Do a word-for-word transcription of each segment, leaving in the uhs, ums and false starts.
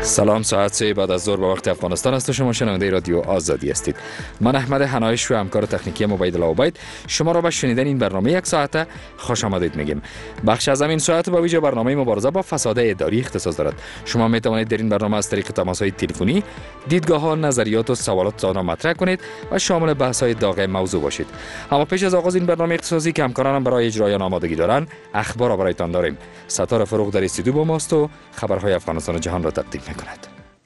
سلام، ساعت سه بعد از ظهر به وقت افغانستان است و شما شنونده رادیو آزادی هستید. من احمد حنایش و همکار تکنیکی مبید عبید شما را به شنیدن این برنامه یک ساعته خوش آمدید میگیم. بخش از این ساعت با ویژه برنامه مبارزه با فساد اداری اختصاص دارد. شما می توانید در این برنامه از طریق تماس‌های تلفنی دیدگاه‌ها، نظریات و سوالات آن را مطرح کنید و شامل بحث‌های داغ موضوع باشید. اما پیش از آغاز این برنامه اختصاصی که همکارانم برای اجرای آن آمادگی دارند، اخبار را برایتان داریم. ستاره فروغ در استودیو با ماست و خبرهای افغانستان و جهان را تقدیم می‌کند.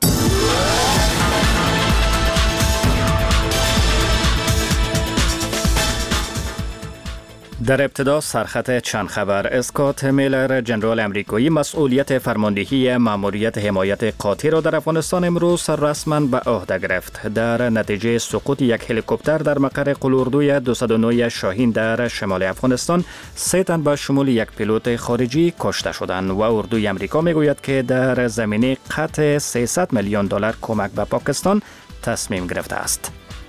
در ابتدا سرخط چند خبر. اسکات میلر، ژنرال امریکایی مسئولیت فرماندهی ماموریت حمایت قاطع را در افغانستان امروز رسما به عهده گرفت. در نتیجه سقوط یک هلیکوپتر در مقر قلاردوی دویست و نه شاهین در شمال افغانستان، سه تن به شمول یک پیلوت خارجی کشته شدند و اردوی امریکا میگوید که در زمینه قطع سیصد میلیون دلار کمک به پاکستان تصمیم گرفته است.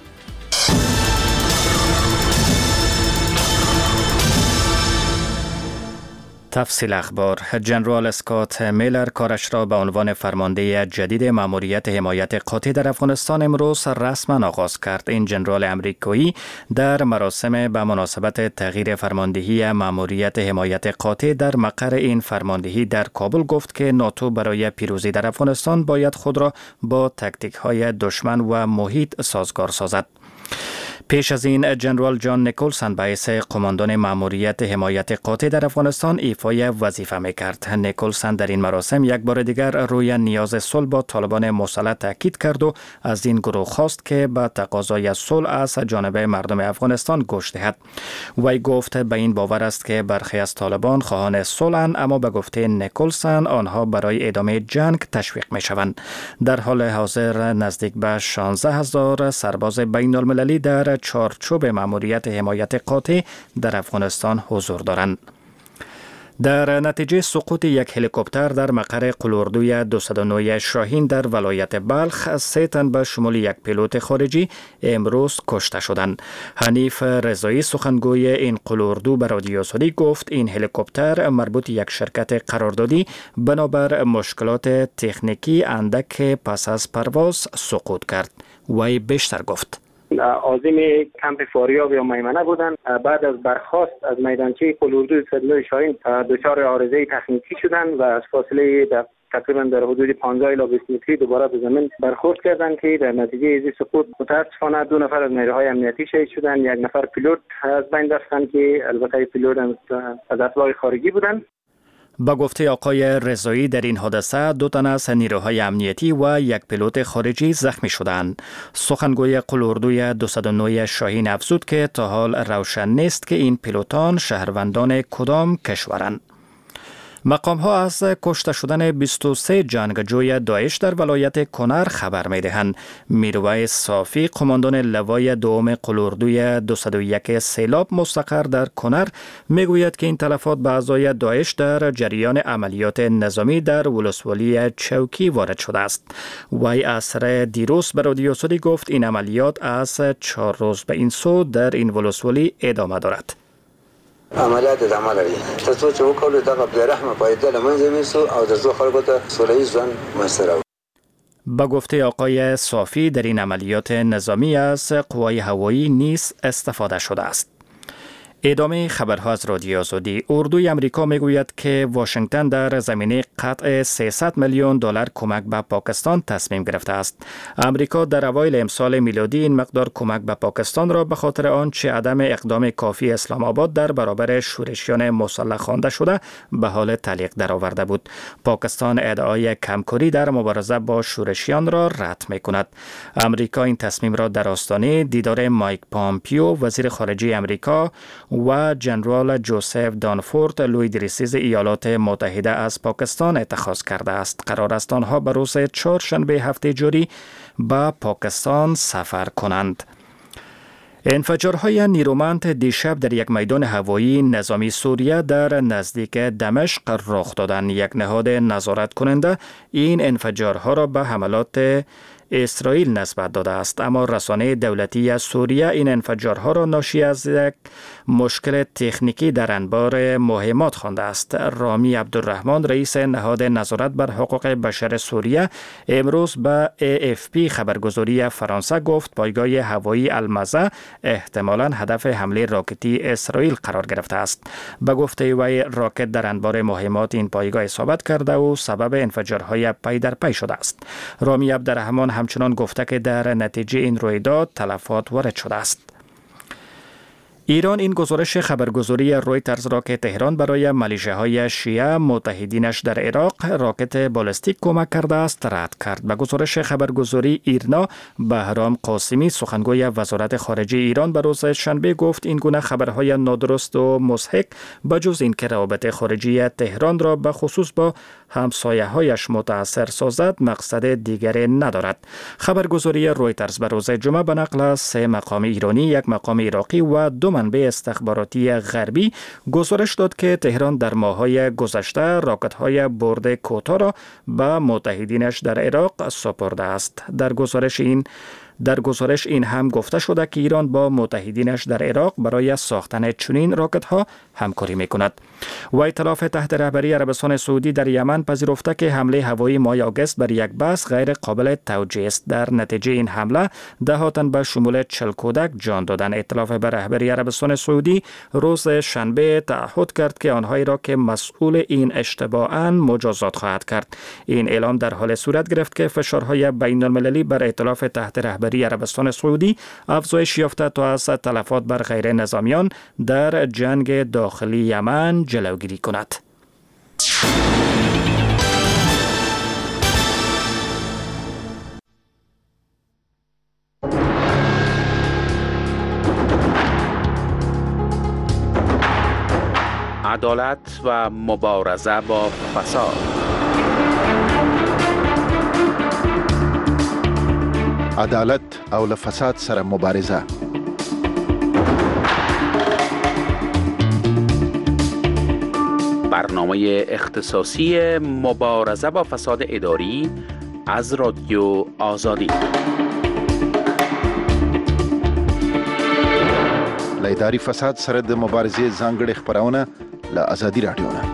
تفصیل اخبار. ژنرال اسکات میلر کارش را به عنوان فرمانده جدید ماموریت حمایت قاطع در افغانستان امروز رسما آغاز کرد. این ژنرال امریکایی در مراسم به مناسبت تغییر فرماندهی ماموریت حمایت قاطع در مقر این فرماندهی در کابل گفت که ناتو برای پیروزی در افغانستان باید خود را با تاکتیک های دشمن و محیط سازگار سازد. پیش از این ژنرال جان نیکلسن به حیث قماندان ماموریت حمایت قاطع در افغانستان ایفای وظیفه میکرد. نیکلسن در این مراسم یک بار دیگر روی نیاز صلح با طالبان مسلح تاکید کرد و از این گروه خواست که به تقاضای صلح از جانب مردم افغانستان گوش دهد. وی گفت به این باور است که برخی از طالبان خواهان صلح‌اند، اما به گفته نیکلسن آنها برای ادامه جنگ تشویق میشوند. در حال حاضر نزدیک به شانزده هزار سرباز بین المللی در چارچوب ماموریت حمایت قاطع در افغانستان حضور دارند. در نتیجه سقوط یک هلیکوپتر در مقر قلاردوی دویست و نه شاهین در ولایت بلخ، سه تن به شمول یک پیلوت خارجی امروز کشته شدند. حنیف رضایی، سخنگوی این قلاردو، به رادیو آزادی گفت این هلیکوپتر مربوط یک شرکت قراردادی بنابر مشکلات تکنیکی اندک پس از پرواز سقوط کرد. وی بیشتر گفت. عازم کمپ فاریاب یا میمنه بودند. بعد از برخاست از میدانچه قلاردو دویست و نه شاهین دچار عارضه تکنیکی شدند و از فاصله تقریبا در حدود پانزده الی بیست متری دوباره به زمین برخورد کردند که در نتیجه از سقوط متاسفانه دو نفر از نیروهای امنیتی شهید شدند. یک نفر پیلوت از بین رفتند که البته پیلوت از اطلاع خارجی بودند. با گفته آقای رضایی در این حادثه دو تن از نیروهای امنیتی و یک پیلوت خارجی زخمی شدند. سخنگوی قلاردوی دویست و نه شاهین افزود که تا حال روشن نیست که این پیلوتان شهروندان کدام کشورند. مقام ها از کشته شدن بیست و سه جنگجوی داعش در ولایت کنر خبر می دهند. میرویس صافی، قماندان لوای دوم قلاردوی دویست و یک سیلاب مستقر در کنر، می گوید که این تلفات به اعضای داعش در جریان عملیات نظامی در ولسوالی چوکی وارد شده است. وی عصر دیروز به رادیو آزادی گفت این عملیات از چهار روز به این سو در این ولسوالی ادامه دارد. عملیات ادامه لري ترڅو چې وکولو دغه بېرحمه پایده له منځه یوسو او د زړو خلکو ته سوله ییز ژوند منځته راوړو. با گفته آقای صافی در این عملیات نظامی از قوای هوایی نیز استفاده شده است. ادامه خبرها از رادیو آزادی. اردوی امریکا میگوید که واشنگتن در زمینه قطع سیصد میلیون دلار کمک به پاکستان تصمیم گرفته است. امریکا در اوایل امسال میلادی این مقدار کمک به پاکستان را به خاطر آنچه عدم اقدام کافی اسلام آباد در برابر شورشیان مسلح خوانده شده به حال تعلیق درآورده بود. پاکستان ادعای کمکاری در مبارزه با شورشیان را رد میکند. امریکا این تصمیم را در آستانه دیدار مایک پامپیو، وزیر خارجه امریکا، و ژنرال جوزف دانفورد، لویدریسیز ایالات متحده از پاکستان اتخاذ کرده است. قرار است آنها به روز چهارشنبه هفته جاری به پاکستان سفر کنند. انفجارهای نیرومند دیشب در یک میدان هوایی نظامی سوریه در نزدیک دمشق رخ دادند. یک نهاد نظارت کننده این انفجارها را به حملات اسرائیل نسبت داده است، اما رسانه دولتی سوریه این انفجارها را ناشی از یک مشکل تکنیکی در انبار مهمات خوانده است. رامی عبدالرحمن رئیس نهاد نظارت بر حقوق بشر سوریه امروز به ای اف پی خبرگزاری فرانسه گفت پایگاه هوایی المزه احتمالاً هدف حمله راکتی اسرائیل قرار گرفته است. به گفته وی راکت در انبار مهمات این پایگاه اصابت کرده و سبب انفجارهای پی در پی شده است. رامی عبدالرحمن همچنان گفته که در نتیجه این رویداد تلفات وارد شده است. ایران این گزارش خبرگزاری رویترز را که تهران برای ملیشه‌های شیعه متحدینش در عراق راکت بالستیک کمک کرده است رد کرد. به گزارش خبرگزاری ایرنا بهرام قاسمی سخنگوی وزارت خارجه ایران به روز شنبه گفت این گونه خبرهای نادرست و مضحک بجز اینکه روابط خارجی تهران را به خصوص با همسایه‌هایش متاثر سازد مقصد دیگری ندارد. خبرگزاری رویترز به روز جمعه به نقل از سه مقام ایرانی، یک مقام عراقی و دو منبع استخباراتی غربی گزارش داد که تهران در ماه‌های گذشته راکت‌های برد کوتاه را به متحدینش در عراق سپرده است. در گزارش این در گزارش این هم گفته شده که ایران با متحدینش در عراق برای ساختن چنین راکت‌ها همکاری می‌کند. و ائتلاف تحت رهبری عربستان سعودی در یمن پذیرفته که حمله هوایی ماه آگوست بر یک بس غیر قابل توجیه است. در نتیجه این حمله ده تن به شمول چهل کودک جان دادند. ائتلاف به رهبری عربستان سعودی روز شنبه تعهد کرد که آنهایی را که مسئول این اشتباهند مجازات خواهد کرد. این اعلام در حال صورت گرفت که فشارهای بین‌المللی بر ائتلاف تحت رهبری عربستان سعودی افزایش یافته تا از تلفات بر غیر نظامیان در جنگ داخلی یمن جلوگیری کند. عدالت و مبارزه با فساد. عدالت او له فساد سره مبارزه. برنامه اختصاصی مبارزه با فساد اداری از رادیو آزادی. له اداري فساد سره د مبارزې ځانګړې خبرونه له آزادي رادیو نه.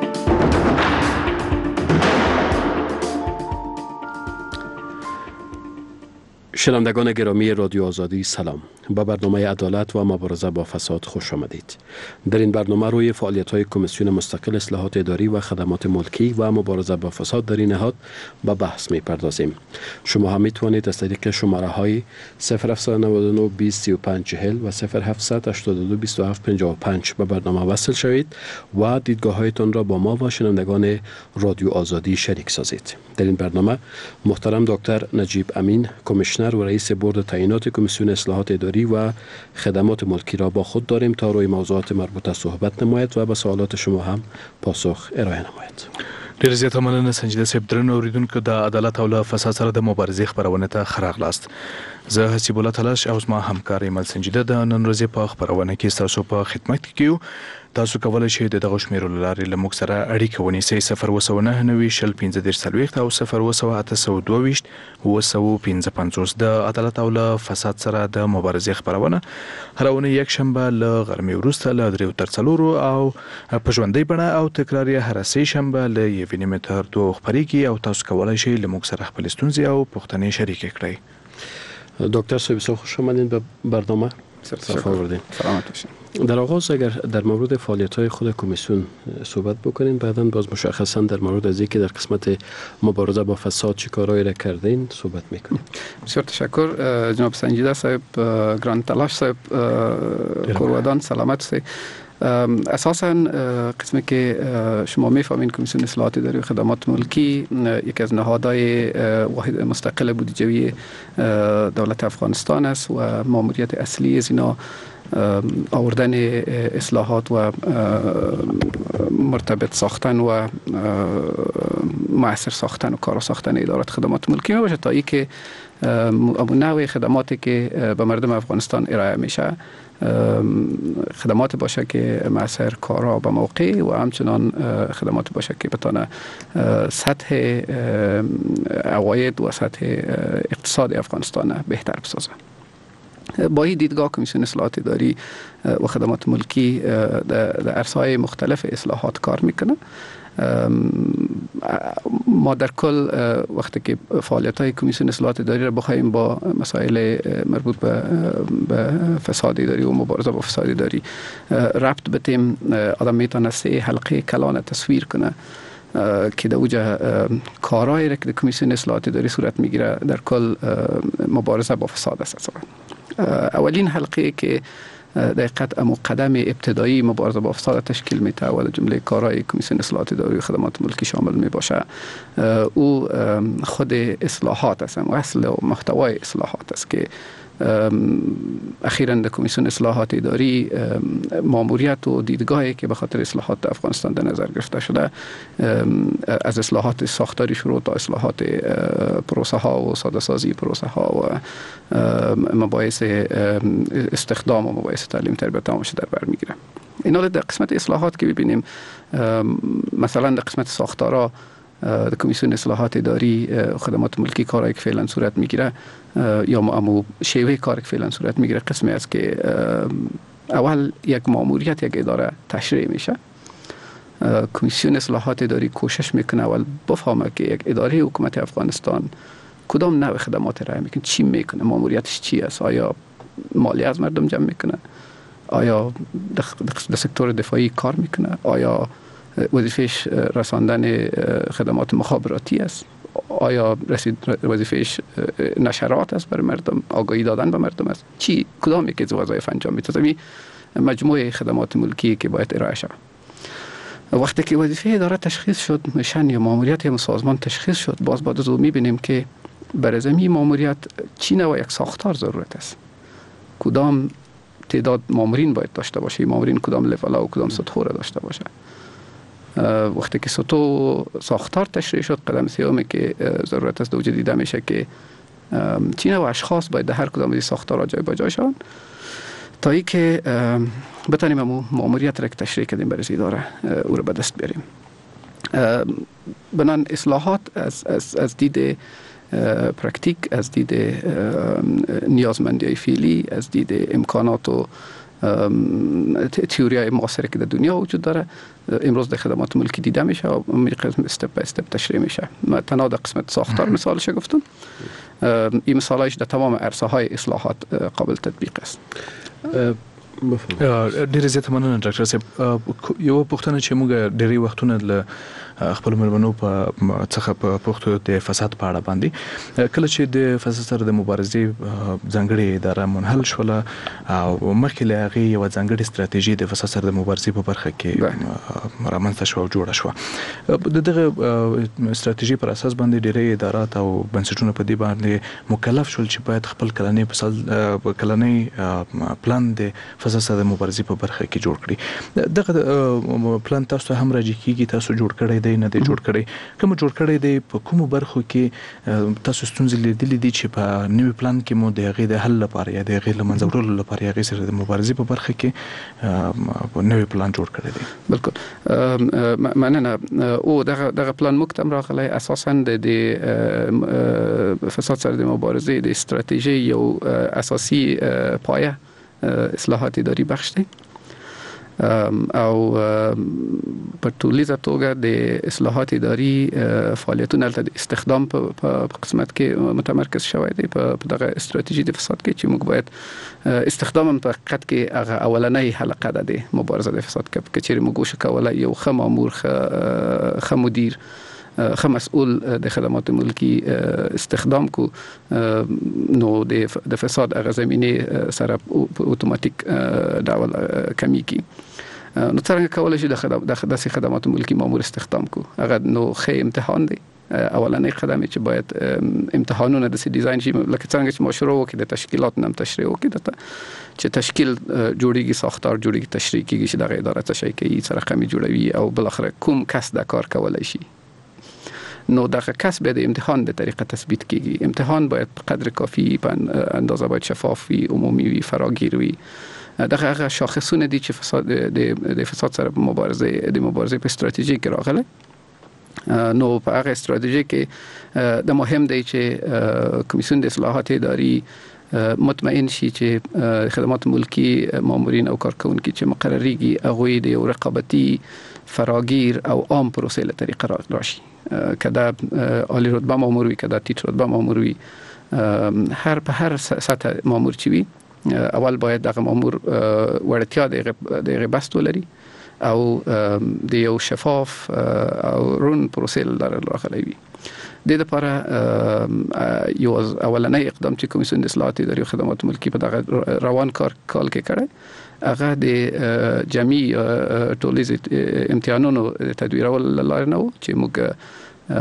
شنوندگان گرامی رادیو آزادی سلام. به برنامه عدالت و مبارزه با فساد خوش آمدید. در این برنامه روی فعالیت‌های کمیسیون مستقل اصلاحات اداری و خدمات ملکی و مبارزه با فساد در این نهاد به بحث می‌پردازیم. شما هم می‌توانید از طریق شماره‌های صفر هفت نه نه بیست سی و پنج چهل و صفر هفت هشت دو بیست و هفت پنجاه و پنج به برنامه وصل شوید و دیدگاه‌هایتان را با ما و شنوندگان رادیو آزادی شریک سازید. در این برنامه محترم دکتر نجیب امین کمیشنر و رئیس بورد تعیینات کمیسیون اصلاحات اداری و خدمات ملکی را با خود داریم تا روی موضوعات مربوطه صحبت نماید و به سوالات شما هم پاسخ ارائه نماید. ډیر زیاته مننه سنجیده صاحب. درنو اوریدونکو د عدالت او له فساد سره د مبارزې خبرونه ته ښه راغلاست. زه حسیب الله تلاش او زما همکار ایمل سنجیده د نن ورځې په خبرونه کې ستاسو په خدمت کې کیو. تاسو کولای شئ د دغه شمیرو له لارې له موږ سره اړیکه ونیسئ. صفر اووه سوه نهه نوي شل پنځه دېرش څلوېښت او صفر اووه سوه اته سوه دوه ویشت اووه سوه پنځه پنځوس. د عدالت او له فساد سره د مبارزې خبرونه هره اونۍ یکشنبه له غرمې وروسته له دریو تر څلورو او په ژوندۍ بڼه او تکرار یې هره سې شنبه له یوې نیمې تر دوو خپرېږي او تاسو کولای شئ له موږ سره خپلې ستونزې او پوښتنې شریکې کړئ. دکتر صاحب بسیار خوش آمدین به برنامه. صفا آوردین. سلامت باشین. در آغاز اگر در مورد فعالیت‌های خود کمیسیون صحبت بکنین، بعداً باز مشخصاً در مورد از اینکه در قسمت مبارزه با فساد چه کارهایی را کردین صحبت میکنیم. بسیار تشکر جناب سنجیده صاحب، گران تلاش صاحب، کورودان سلامت صاحب. اساساً قسمی که شما میفهمین کمیسیون اصلاحات اداری و خدمات ملکی یکی از نهادهای واحد مستقل بودجوی دولت افغانستان است و ماموریت اصلی از اینا آوردن اصلاحات و مرتبط ساختن و مؤثر ساختن و کار ساختن ادارات خدمات ملکی میباشه تا ای که نوع خدماتی که به مردم افغانستان ارائه میشه خدمات باشه که مؤثر کارا به موقع و همچنان خدمات باشه که بتونه سطح عواید و سطح اقتصاد افغانستان بهتر بسازه. با این دیدگاه کمیسیون اصلاحات اداری و خدمات ملکی در عرصه‌های مختلف اصلاحات کار میکنه. ما در کل وقتی که فعالیت‌های کمیسیون اصلاحات اداری را بخوایم با مسائل مربوط به فساد اداری و مبارزه با فساد اداری ربط بدیم، آدم میتونه سه حلقه کلان تصویر کنه که در اوجه کارهایی را که در کمیسیون اصلاحات اداری صورت میگیره در کل مبارزه با فساد است. اولین حلقه که دقیقاً امو قدم ابتدایی مبارزه با فساد تشکیل میده و در جمله کارهای کمیسیون اصلاحات اداری و خدمات ملکی شامل می باشه، او خود اصلاحات است، اصل و محتوای اصلاحات است که اخیراً در کمیسیون اصلاحات اداری ماموریت و دیدگاهی که به خاطر اصلاحات افغانستان در نظر گرفته شده، از اصلاحات ساختاری شروع تا اصلاحات پروسه ها و ساده سازی پروسه ها و مباحث استخدام و مباحث تعلیم تربیت آموزش در بر میگیره. اینا در قسمت اصلاحات که ببینیم، مثلا در قسمت ساختارا در کمیسیون اصلاحات اداری خدمات ملکی کارایی که فعلا صورت میگیره یا امو شیوه کاری که فعلا صورت میگیره قسمی است که اول یک ماموریت یک اداره تشریع میشه. کمیسیون اصلاحات اداری کوشش میکنه اول بفهمه که یک اداره حکومت افغانستان کدام نوع خدمات ارائه میکنه، چی میکنه، ماموریتش چی است، آیا مالی از مردم جمع میکنه، آیا در سکتور دفاعی کار میکنه، آیا وظیفهش رساندن خدمات مخابراتی است، آیا رسید وظیفهش نشرات است برای مردم، آگاهی دادن به مردم است، چی کدام یکی از وظایف انجام میده. زمین مجموعه خدمات ملکی که باید ارائه شود. وقتی که وظیفه اداره تشخیص شد، مشن یا ماموریت یا سازمان تشخیص شد، باز بعد از اون میبینیم که برای زمین ماموریت چی نوع یک ساختار ضرورت است، کدام تعداد مامورین باید داشته باشه، مامورین کدام لول و کدام سطح را داشته باشه. وقتی که سطح ساختار تشریع شد، قدم سومی که ضرورت است دوجه دیده میشه که چی نوع اشخاص باید در هر کدام از این ساختارها جای به جای شوند تا ای که بتانیم امو ماموریت را که تشریع کردیم برای اداره او را به دست بیاریم. بنان اصلاحات از, از, از دید پرکتیک، از دید نیازمندی فعلی، از دید امکانات و تئوری های معاصره که در دنیا وجود داره، امروز در خدمات ملکی دیده میشه و قسم استپ به استپ تشریع میشه. من تنها در قسمت ساختار مثالش گفتم، این مثالش در تمام عرصه های اصلاحات قابل تطبیق است. ډیره زیاته مننه ډاکټر صاحب. یو پوښتنه چې موږ ډیری وختونه له خپل مېرمنو په څخه په پښتو د فساد په اړه باندې کله چې د فساد سره د مبارزې ځانګړې اداره منحل شوله او مخکې له هغې یوه ځانګړې ستراتیژي د فساد سره د مبارزې په برخه کې رامنځته شوه او جوړه شوه. د دغه ستراتیژي پر اساس باندې ډیری ادارات او بنسټونه په دې باندې مکلف شول چې باید خپل کلنی کلنی پلان د فساد سره د مبارزې په برخه کې جوړ کړي. دغه پلان تاسو هم راځي کیږي، تاسو جوړ کړی دی نه دی جوړ کړی، کوم جوړ کړی دی، په کومو برخو کې تاسو ستونزې لیدلې دي چې په نوي پلان کې مو د هغې د حل لپاره یا د هغې له منځه وړلو لپاره هغې سره د مبارزې په برخه کې نوی پلان جوړ کړی دی؟ بالکل مننه. او دغه دغه پلان موږ ته هم راغلی اساسا د فساد سره د مبارزې د استراتیژي یو اساسي پایه اصلاحات اداری بخش دی او په ټولیزه توګه د اصلاحات اداری فعالیتونه د استخدام په قسمت کې متمرکز شوی دی په دغه استراتیژي د فساد کې چې موږ باید استخدام هم په حقیقت کې هغه اولنۍ حلقه ده د مبارزه د فساد کې که چیرې موږ وشو کولی یو ښه مامور ښه مدیر ښه مسئول د خدمات ملکی استخدام کو نو د فساد هغه زمینه سره په اتوماتیک ډول کمی کی. نو څنګه کولای شي د داسې خدمات ملکی مامور استخدام کو؟ هغه نو ښه امتحان دی، اولنۍ قدم چې باید امتحانونه د ډیزاین شي، لکه څنګه چې ما شروع وکړو د تشکیلات نم تشریح وکړو چې تشکیل جوړیږي، ساختار جوړیږي، تشریح کیږي چې دغه اداره څه شي کوي، څه رقمي جوړوي او بل اخر کوم کس دا کار کولای شي. نو دغه کس باید امتحان به طریقه تثبیت کیږي. امتحان باید قدر کافی په اندازه باید شفاف وي، عمومی وي، فراگیر وي دغه هغه شاخصونه دي چې فساد د فساد سره مبارزه د مبارزه په استراتیژي کې راغله. نو په هغه استراتیژي کې د مهم دی چې کمیسیون د اصلاحات اداري مطمئن شي چې خدمات ملکی مامورین او کارکونکي چې مقرریږي هغه د یو رقابتي فراگیر او عام پروسه له طریقه راشي، کدا عالی رتبه مامور وي کدا ټیټ رتبه مامور وي، هر په هر سطح مامور چې وي اول باید دغه مامور وړتیا د غبست ولري او د یو شفاف او رون پروسه لاره راغلی وي. د لپاره یو اولنۍ اقدام چې کمیسیون د اصلاحات اداري او خدمات ملکی په دغه روان کار کال کې کړی هغه د جمعي ټولیز امتحانونو تدویرول لاره نه و چې موږ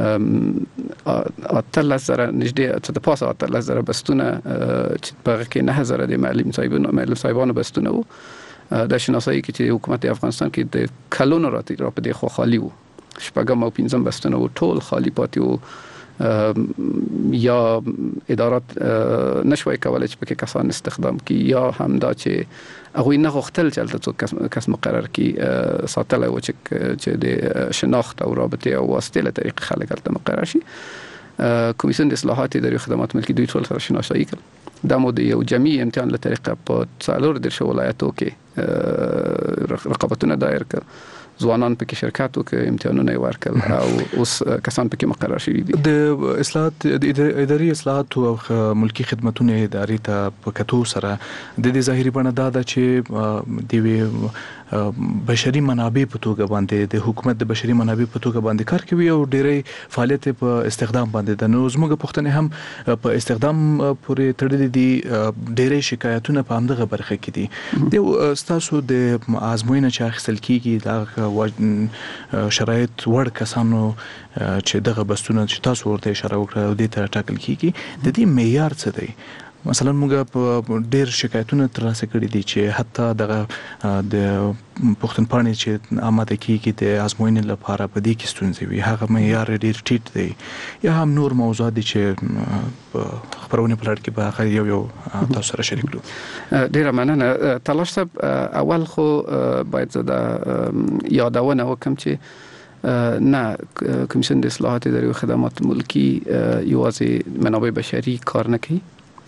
اتلس زره نږدې څه د پاسه اتلس زره بستونه چې په هغه کې نه زره د معلم صاحبانو معلم صاحبانو بستونه وو د شناسایی کې چې حکومت افغانستان کې د کلونو راتی را په دې خو خالی وو، شپږم او پنځم بستونه وو ټول خالی پاتې وو، یا ادارات نشوي کولای چې پکې کسان استخدام کی یا هم دا چې هغه نه غوښتل چې هلته څوک کس مقرر کی ساتل او چې د شناخت او رابطه او واسطه له طریق خلک هلته مقرر شي. کمیسیون د اصلاحات اداري خدمات ملکی دوی ټول سره شناسایی کړ. دا مو د یو جمعي امتحان له طریقه په څلور درش ولایتو کې رقابتونه دایر کړ، ځوانان پکې شرکت وکړ، امتحانونه ورکړل او اوس کسان پکې مقرر شوي دي. د اصلاحات د اداري اصلاحات او ملکی خدماتونو اداري ته په کتو سره د دې ظاهري بڼه دا ده چې د بشري منابع په توګه باندې د حکومت د بشري منابع په توګه باندې کار کوي او ډېری فعالیت په استخدام باندې د نو زموږ پښتنې هم په استخدام پورې تړلې دي، ډېری شکایتونه په همدغه برخه کې دي. د ستاسو د ازموینه چې اخیستل کیږي دا شرایط وړ کسانو چې دغه بستونه چې تاسو ورته اشاره وکړه او دې ته ټاکل کیږي د دې معیار څه دی؟ مثلا موږ په ډېر شکایتونه ترلاسه کړي دي چې حتی دغه د پښتونپاڼې چې آماده کیږي د ازموینې لپاره په دې کې ستونزې وي، هغه معیار ډېر ټیټ دی، یا هم نور موضوعات دي چې په خپرونې په لړ کې به هغه یو یو تاسو سره شریک کړو. ډېره مننه تلاش صاحب. اول خو باید زه دا یادونه وکړم چې نه کمیسیون د اصلاحات اداري او خدمات ملکی یوازې منابع بشري کار نه کوي.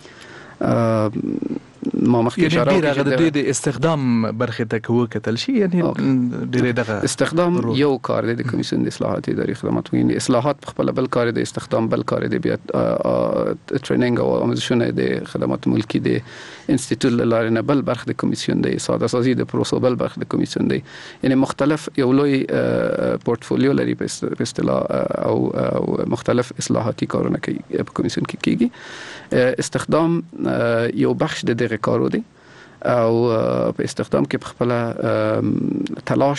ما مخکې اشاره وکړه چې د دې استخدام برخه ته کوو کتل شي، یعنی ډېر دغه استخدام یو کار دی د کمیسیون د اصلاحات اداري خدمات ملکی. اصلاحات په خپل بل کار دی، استخدام بل کار دی، بیا ټریننګ او آموزشونه د خدمات ملکی د انسټیټیوټ لاره نه بل برخه د کمیسیون دی، ساده سازي د پروسو بل برخه د کمیسیون دی، یعنی مختلف یو لوی پورتفولیو لري په اصطلاح او مختلف اصلاحاتي کارونه کوي په کمیسیون کې کیږي. استخدام یو بخش د دغه کارو دی او په استخدام کې په خپل تلاش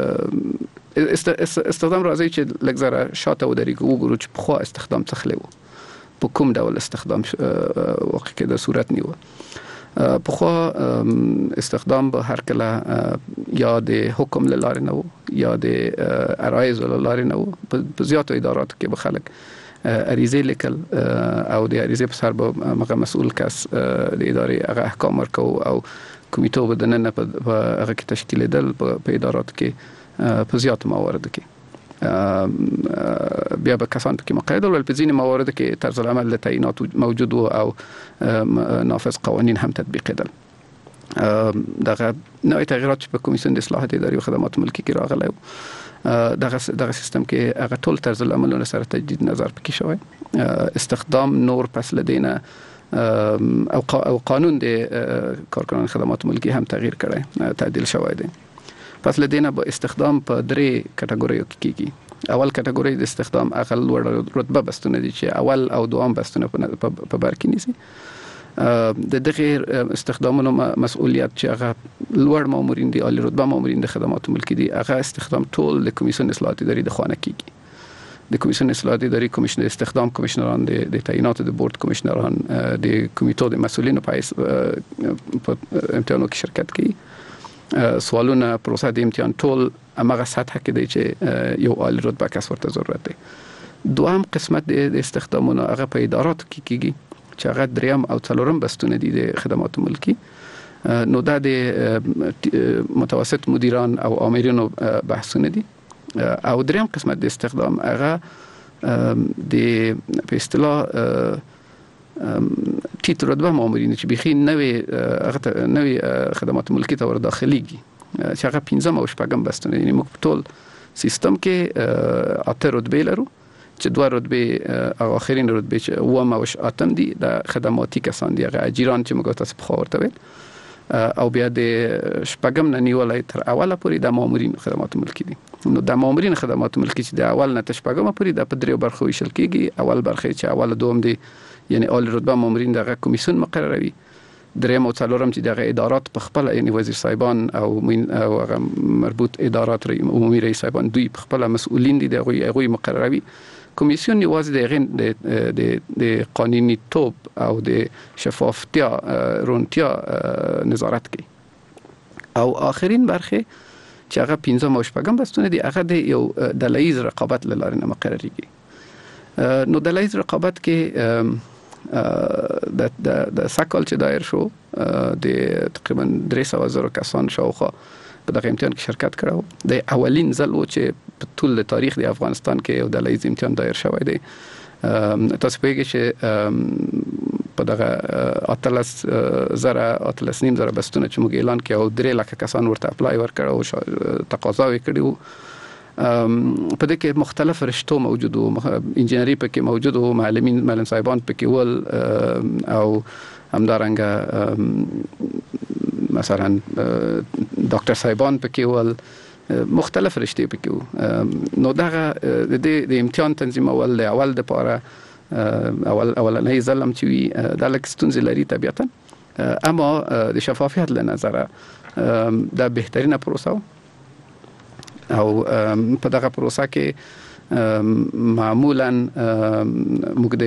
استخدام راځي چې لږ شاته ودرېږو وګورو چې په خو استخدام څخه لوي په کوم ډول استخدام واقع کې د صورت نیو. په خو استخدام به هر کله یا د حکم لاره نه و یا د عرایض لاره نه و. په زیاتو اداراتو کې به خلک عریضه لیکل او د عریضه په سر به مغه مسؤل کس د ادارې هغه احکام ورکو او کمیټو بدننه په هغه کې تشکیل دل په ادارات کې په زیات موارد کې بیا به کسان کې مقید ول په ځینې موارد کې طرز العمل له تعینات موجود او نافذ قوانین هم تطبیق دل. دغه نوې تغیرات چې په کمیسیون د اصلاحات اداري او خدمات ملکی کې راغلي دغه دغه سیستم کې هغه ټول طرز العملونه سره تجدید نظر پکې شوی. استخدام نور پس لدینه او قانون د کارکنان خدمات ملکی هم تغییر کړی، تعدیل شوی دی. پس لدینه به استخدام په درې کټګوریو کې کیږي. اول کټګوري د استخدام اقل لوړ رتبه بستونه دي چې اول او دوام بستونه په بر کې نیسي. د دغه استخدامونو مسؤلیت چې هغه لوړ مامورین دي، عالی رتبه مامورین د خدمات ملکی دي، هغه استخدام ټول د کمیسیون اصلاحات اداري د خانه کیږي. د کمیسیون اصلاحات اداري کمیشنر استخدام کمیشنران د تعینات د بورډ کمیشنران د کمیټو د مسؤلینو په امتحانو کې شرکت کوي. سوالونه پروسه د امتحان ټول هغه سطح کې دی چې یو عالی رتبه کس ورته ضرورت دی. دوام قسمت د استخدامونو هغه په اداراتو کې کیږي چې هغه دریم او څلورم بستونه دي د خدمات ملکی. نو دا د متوسط مدیران او آمرینو بحثونه دي. او دریم قسمت د استخدام هغه د په اصطلاح ټیټ رتبه مامورین چې بخي نوې هغه نوې خدمات ملکی ته ور داخليږي چې هغه پنځم او شپږم بستونه یعنی موږ ټول سیستم کې اته رتبه لرو چې دوه رتبه او اخرین رتبه چې وم او اتم دي د خدماتي کسان دي هغه اجیران چې موږ تاسو په خبرته ویل او بیا د شپږم نه نیولای تر اوله پورې د مامورین خدمات ملکی دي. نو د مامورین خدمات ملکی چې د اول نه تر شپږم پورې د په دریو برخو ویشل کیږي. اول برخه چې اول دوم دي یعنی اول رتبه مامورین دغه کمیسیون مقرروي، دریم او څلورم چې دغه ادارات په خپل یعنی وزیر صاحبان او او هغه مربوط ادارات عمومي رئیس صاحبان دوی په خپل مسؤلین دي دغه هغه مقرروي. کمیسیون یوازې د غین د د د قانوني توپ او د شفافتیا رونتیا نظارت کوي. او آخرین برخه چې هغه پنځم او شپږم بستونه دي هغه د یو دلایز رقابت لاره نه مقرریږي. نو دلایز رقابت کې د د د سکل چې دایر شو د تقریبا درې سوه زره کسان شاوخوا په دغه امتحان کې شرکت کړو. د اولین ځل و چې په ټول تاریخ د افغانستان کې یو دلایز امتحان دایر شوی دی. تاسو پوهیږئ چې په دغه اتلس زره اتلس نیم زره بستونه چې موږ اعلان کړو درې لکه کسان ورته اپلای ورکړو او تقاضا یې کړې وو. په دې کې مختلف رشتو موجود وو، انجینری پکې موجود وو، معلمین معلم صاحبان پکې ول او همدارنګه مثلا ډاکټر صاحبان پکې ول، مختلف رشتې پکې وو. نو دغه د امتحان تنظیمول د اول د پاره اول اولنۍ ځل هم چې وي دا لکه ستونزې لري طبیعتا، اما د شفافیت له نظره دا بهترینه پروسه او په دغه پروسه کې معمولا موږ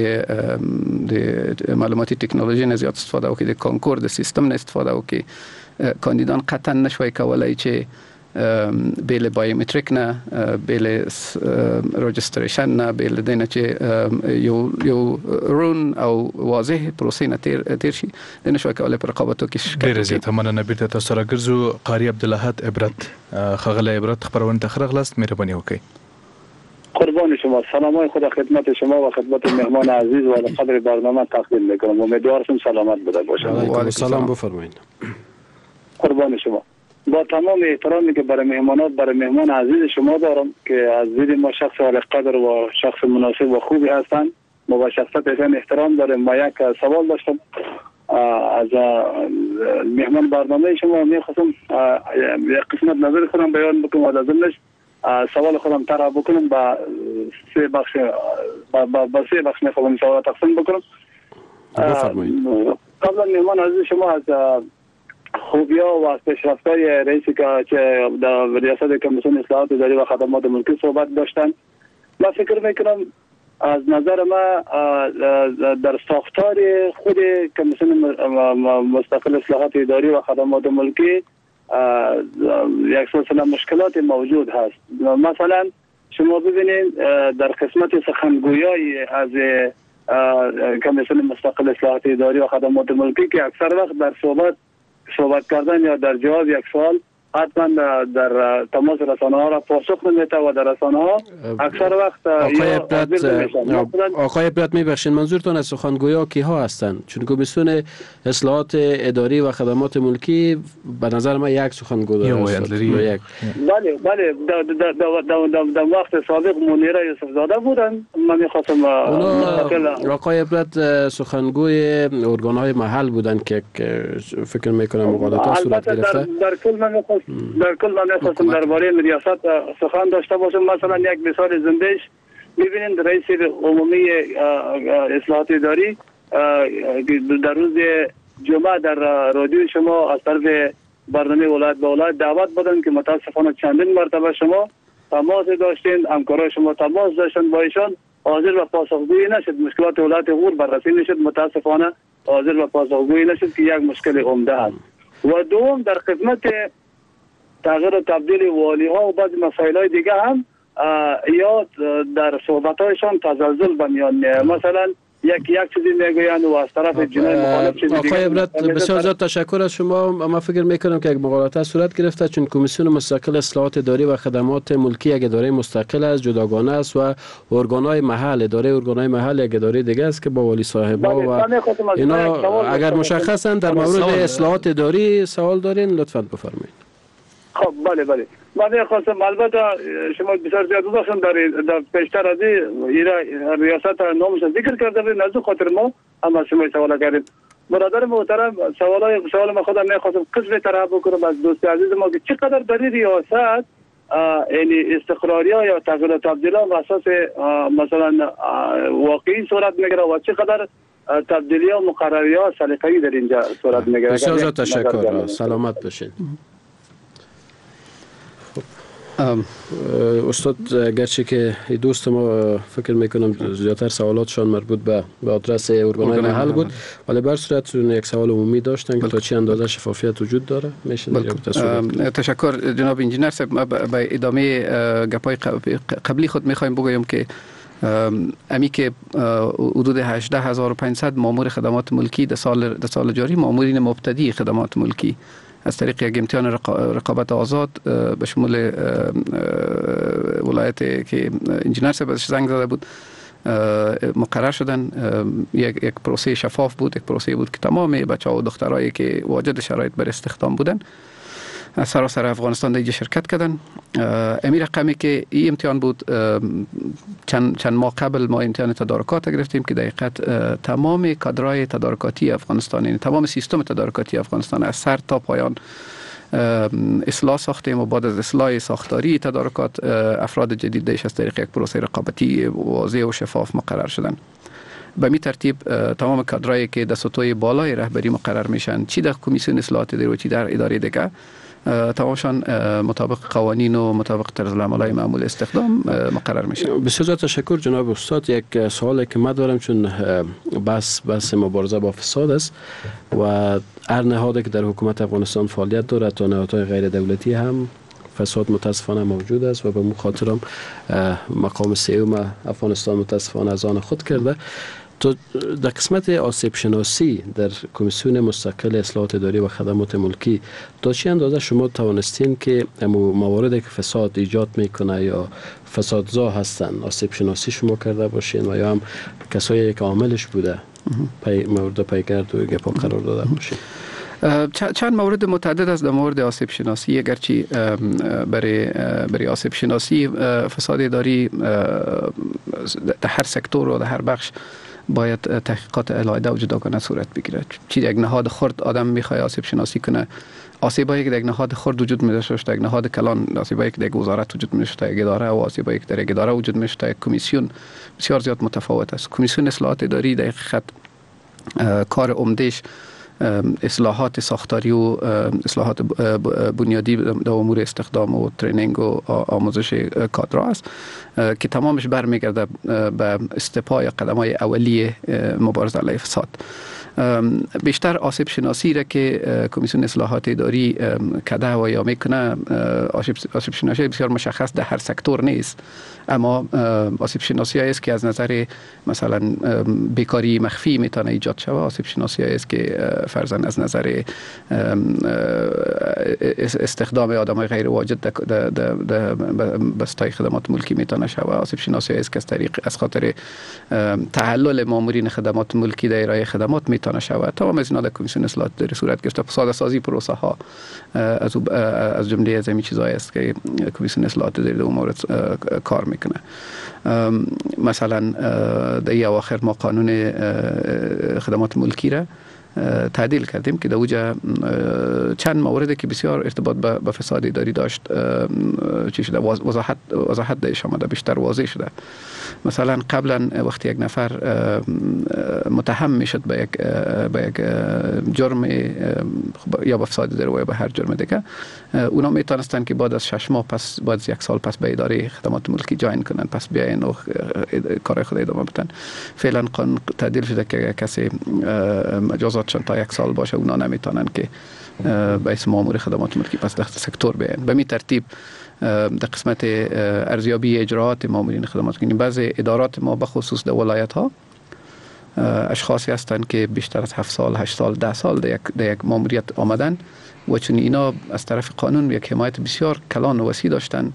د معلوماتي ټکنالوژي نه زیات استفاده وکړو، د کانکور د سیستم نه استفاده وکړو. کاندیدان قطعا نشوي کولای چې بیل بایومټریک نه، بیل رجستریشن نه، بیل دینه چې یو یو رون او واضح پروسې نه تیر تیر شي د نشوي کولای پر رقابتو کې شرکت. ډیر زیاته مننه. بیرته تاسو راګرځو قاری عبدالحد عبرت خغله عبرت خبرونه تخرغلاست. مهرباني وکړئ. قربان شما. سلام های خدا خدمت شما و خدمت مهمان عزیز و علی قدر برنامه تقدیم میکنم. امیدوارم سلامت بوده باشید. و علیکم السلام. بفرمایید. قربان شما. با تمام احترامی که برای مهمانات برای مهمان عزیز شما دارم که از دید ما شخص علی قدر و شخص مناسب و خوبی هستند، ما با شخصیت ایشان احترام داریم. ما یک سوال داشتم از مهمان برنامه شما، میخواستم یک قسمت نظر خودم بیان بکنم و از ضمنش سوال خودم طرح بکنم با سه بخش با, با, با سه بخش میخوام سوال تقسیم بکنم. بفرمایید. قبلا مهمان عزیز شما از خوبیا و از پیشرفت‌های رئیسی که در ریاست کمیسیون اصلاحات اداری و خدمات ملکی صحبت داشتن، من فکر میکنم از نظر ما در ساختار خود کمیسیون مستقل اصلاحات اداری و خدمات ملکی یک سلسله مشکلات موجود هست. مثلا شما ببینید در قسمت سخنگویی از کمیسیون مستقل اصلاحات اداری و خدمات ملکی که اکثر وقت در صحبت صحبت کردن یا در جواب یک سوال حتما در تماس رسانه ها را پاسخ نمیده و در رسانه ها اکثر وقت آقای عبرت آقای عبرت میبخشید منظورتون از سخنگویا کیها هستند؟ چون کمیسیون اصلاحات اداری و خدمات ملکی به نظر ما یک سخنگو داره. یک بله بله در وقت سابق منیره یوسف زاده بودن. من میخواستم آقای عبرت سخنگوی ارگان‌های محل بودن که فکر میکنم مقالطات صورت گرفته. در کل من در کل من میخواستم درباره ریاست سخن داشته باشم. مثلا یک مثال زندهش میبینید رئیس عمومی اصلاحات اداری در روز جمعه در رادیو شما از طرف برنامه ولایت به ولایت دعوت بدن که متاسفانه چندین مرتبه شما تماس داشتین، همکارای شما تماس داشتن با ایشان، حاضر و پاسخگویی نشد. مشکلات ولایت غور بررسی نشد، متاسفانه حاضر و پاسخگویی نشد که یک مشکل عمده است. و دوم در خدمت تغییر و تبدیل والی ها و بعضی مسائل های دیگه هم یا در صحبت هایشان تزلزل بمیان میاد. مثلا یک یک چیزی میگویند و از طرف جنای مخالف چیزی دیگه. آقای عبرت بسیار زیاد تشکر از شما. من فکر میکنم که یک مغالطه صورت گرفته، چون کمیسیون مستقل اصلاحات اداری و خدمات ملکی یک اداره مستقل است، جداگانه است و ارگانهای محل، اداره ارگانهای محل یک اداره دیگه است که با والی صاحبا و اینا اگر مشخصن. در مورد اصلاحات اداری سوال دارین لطفاً بفرمایید. خب بله بله من خواستم، البته شما بسیار زیاد داشتن در در پیشتر از این ریاست نامش ذکر کرده بود، نزد خاطر ما اما شما سوال کردید. برادر محترم سوالای سوال ما خودم نخواستم قسم طرح بکنم از دوست عزیز ما که چقدر در این ریاست یعنی استقراریا یا تغییر و تبدیلات و اساس مثلا واقعی صورت میگیره و چقدر تبدیلی و مقرری ها سلیقه‌ای در اینجا صورت میگیره. بسیار زیاد تشکر. سلامت باشید. استاد گرچه که دوست ما فکر میکنم زیادتر سوالاتشان مربوط به به آدرس ارگانهای محل بود، ولی بر صورت یک سوال عمومی داشتن که تا چه اندازه شفافیت وجود داره میشه. تشکر جناب انجینر صاحب. ما به ادامه گپای قبلی خود میخوایم بگویم که امی که حدود هجده هزار و پانصد مامور خدمات ملکی در سال در سال جاری، مامورین مبتدی خدمات ملکی از طریق یک امتحان رقابت آزاد به شمول ولایت که انجینر صاحب ازش زنگ زده بود مقرر شدن. یک یک پروسه شفاف بود، یک پروسه بود که تمام بچه‌ها و دخترایی که واجد شرایط بر استخدام بودن از سراسر افغانستان دیگه شرکت کردن. امیر رقمی که این امتحان بود، چند چند ماه قبل ما امتحان تدارکات گرفتیم که دقیقاً تمام کادرهای تدارکاتی افغانستان، یعنی تمام سیستم تدارکاتی افغانستان از سر تا پایان اصلاح ساختیم و بعد از اصلاح ساختاری تدارکات افراد جدیدش از طریق یک پروسه رقابتی واضح و شفاف مقرر شدن. به می ترتیب تمام کادرایی که در سطوح بالای رهبری مقرر میشن، چی در کمیسیون اصلاحات اداری و چی در اداره دیگه، تمامشان مطابق قوانین و مطابق طرز العمل‌های معمول استخدام مقرر میشن. بسیار تشکر جناب استاد. یک سوالی که من دارم، چون بس بس مبارزه با فساد است و هر نهادی که در حکومت افغانستان فعالیت دارد تا نهادهای غیر دولتی هم فساد متاسفانه موجود است و به مو خاطرم مقام سیوم افغانستان متاسفانه از آن خود کرده. تو در قسمت آسیب شناسی در کمیسیون مستقل اصلاحات اداری و خدمات ملکی تا چه اندازه شما توانستین که مواردی که فساد ایجاد میکنه یا فسادزا هستن آسیب شناسی شما کرده باشین و یا هم کسایی که عاملش بوده پی مورد پیگرد و گپا قرار داده باشین؟ چند مورد متعدد است در مورد آسیب شناسی. اگرچه برای برای آسیب شناسی فساد اداری در هر سکتور و در هر بخش باید تحقیقات علیحده و جداگانه صورت بگیرد. چی یک نهاد خرد آدم میخواد آسیب شناسی کنه، آسیبایی که در یک نهاد خرد وجود می‌داشته، در یک نهاد کلان آسیبایی که در وزارت وجود می‌داشته، در اداره و آسیبایی که در یک اداره وجود می‌داشته، در کمیسیون بسیار زیاد متفاوت است. کمیسیون اصلاحات اداری در حقیقت کار عمدهش اصلاحات ساختاری و اصلاحات بنیادی در امور استخدام و ترینینگ و آموزش کادر است که تمامش برمیگرده به استپای قدم‌های اولیه مبارزه علیه فساد. بیشتر آسیب شناسی را که کمیسیون اصلاحات اداری کده و یا میکنه، آسیب شناسی بسیار مشخص در هر سکتور نیست، اما آسیب شناسی است که از نظر مثلا بیکاری مخفی میتونه ایجاد شود، آسیب شناسی است که فرضاً از نظر استخدام آدمای غیر واجد در بستای خدمات ملکی میتونه شود، آسیب شناسی است که از طریق از خاطر تحلل مامورین خدمات ملکی در ارائه خدمات میتونه شود. تمام از اینا در کمیسیون اصلاحات اداری صورت گرفته. ساده سازی پروسه ها از از جمله از این چیزایی است که کمیسیون اصلاحات اداری در امور کار میکنه. مثلا در اواخر ما قانون خدمات ملکی را تعدیل کردیم که در اوجه چند موردی که بسیار ارتباط به فساد اداری داشت چی شده، وضاحت وضاحت درش آمده، بیشتر واضح شده. مثلا قبلا وقتی یک نفر متهم میشد به یک به یک جرم یا به فساد اداری یا به هر جرم دیگه، اونا میتونستن که بعد از شش ماه پس بعد از یک سال پس به اداره خدمات ملکی جاین کنن، پس بیاین و کار خود ادامه بدن. فعلا قانون تعدیل شده که کسی مجازاتشان تا یک سال باشه، اونا نمیتونن که به اسم مامور خدمات ملکی پس در سکتور بیاین. به می ترتیب در قسمت ارزیابی اجراعات مامورین خدمات ملکی بعضی ادارات ما به خصوص در ولایت ها اشخاصی هستند که بیشتر از هفت سال هشت سال ده سال در یک, در یک ماموریت آمدن و چون اینا از طرف قانون یک حمایت بسیار کلان و وسیع داشتن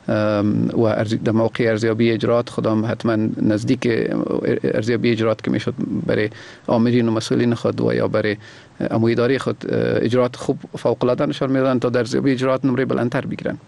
و در موقع ارزیابی اجرات خودم حتما نزدیک ارزیابی اجرات که میشد برای آمرین و مسئولین خود و یا برای اموی اداره خود اجرات خوب فوق العاده نشان میدادن تا در ارزیابی اجرات نمره بلندتر بگیرن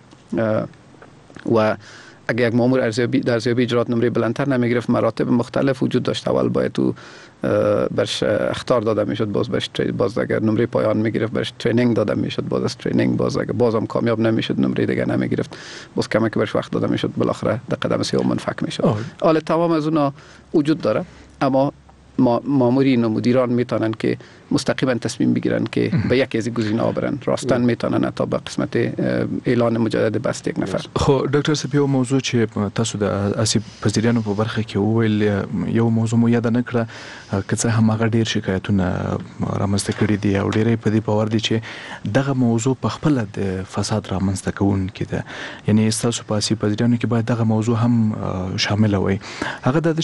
و اگه یک مامور ارزیابی در ارزیابی اجرات نمره بلندتر نمیگرفت مراتب مختلف وجود داشت. اول باید تو برش اخطار داده میشد، باز برش باز اگر نمره پایان میگرفت برش ترینینگ داده میشد، باز از ترینینگ باز اگر بازم کامیاب نمیشد نمره دیگه نمیگرفت، باز کمک برش وقت داده میشد، بالاخره در قدم سوم منفک میشد. حالا تمام از اونا وجود داره، اما مامورین و مدیران میتونن که مستقیما تصمیم بگیرن که به یک از گزینه‌ها برن. راستن میتونن تا به قسمت اعلان مجدد بست یک نفر. خو ډاکټر سپیو موضوع چې تاسو د اسیب پذیرانو په برخه کې وویل یو موضوع مو یاد نه کړه که څه هم هغه ډیر شکایتونه رامنځته کړي دي او ډیرې په دې باور دي چې دغه موضوع په خپل د فساد رامنځته کوونکې ده، یعنی تاسو په اسیب پذیرانو کې باید دغه موضوع هم شامل وي. هغه د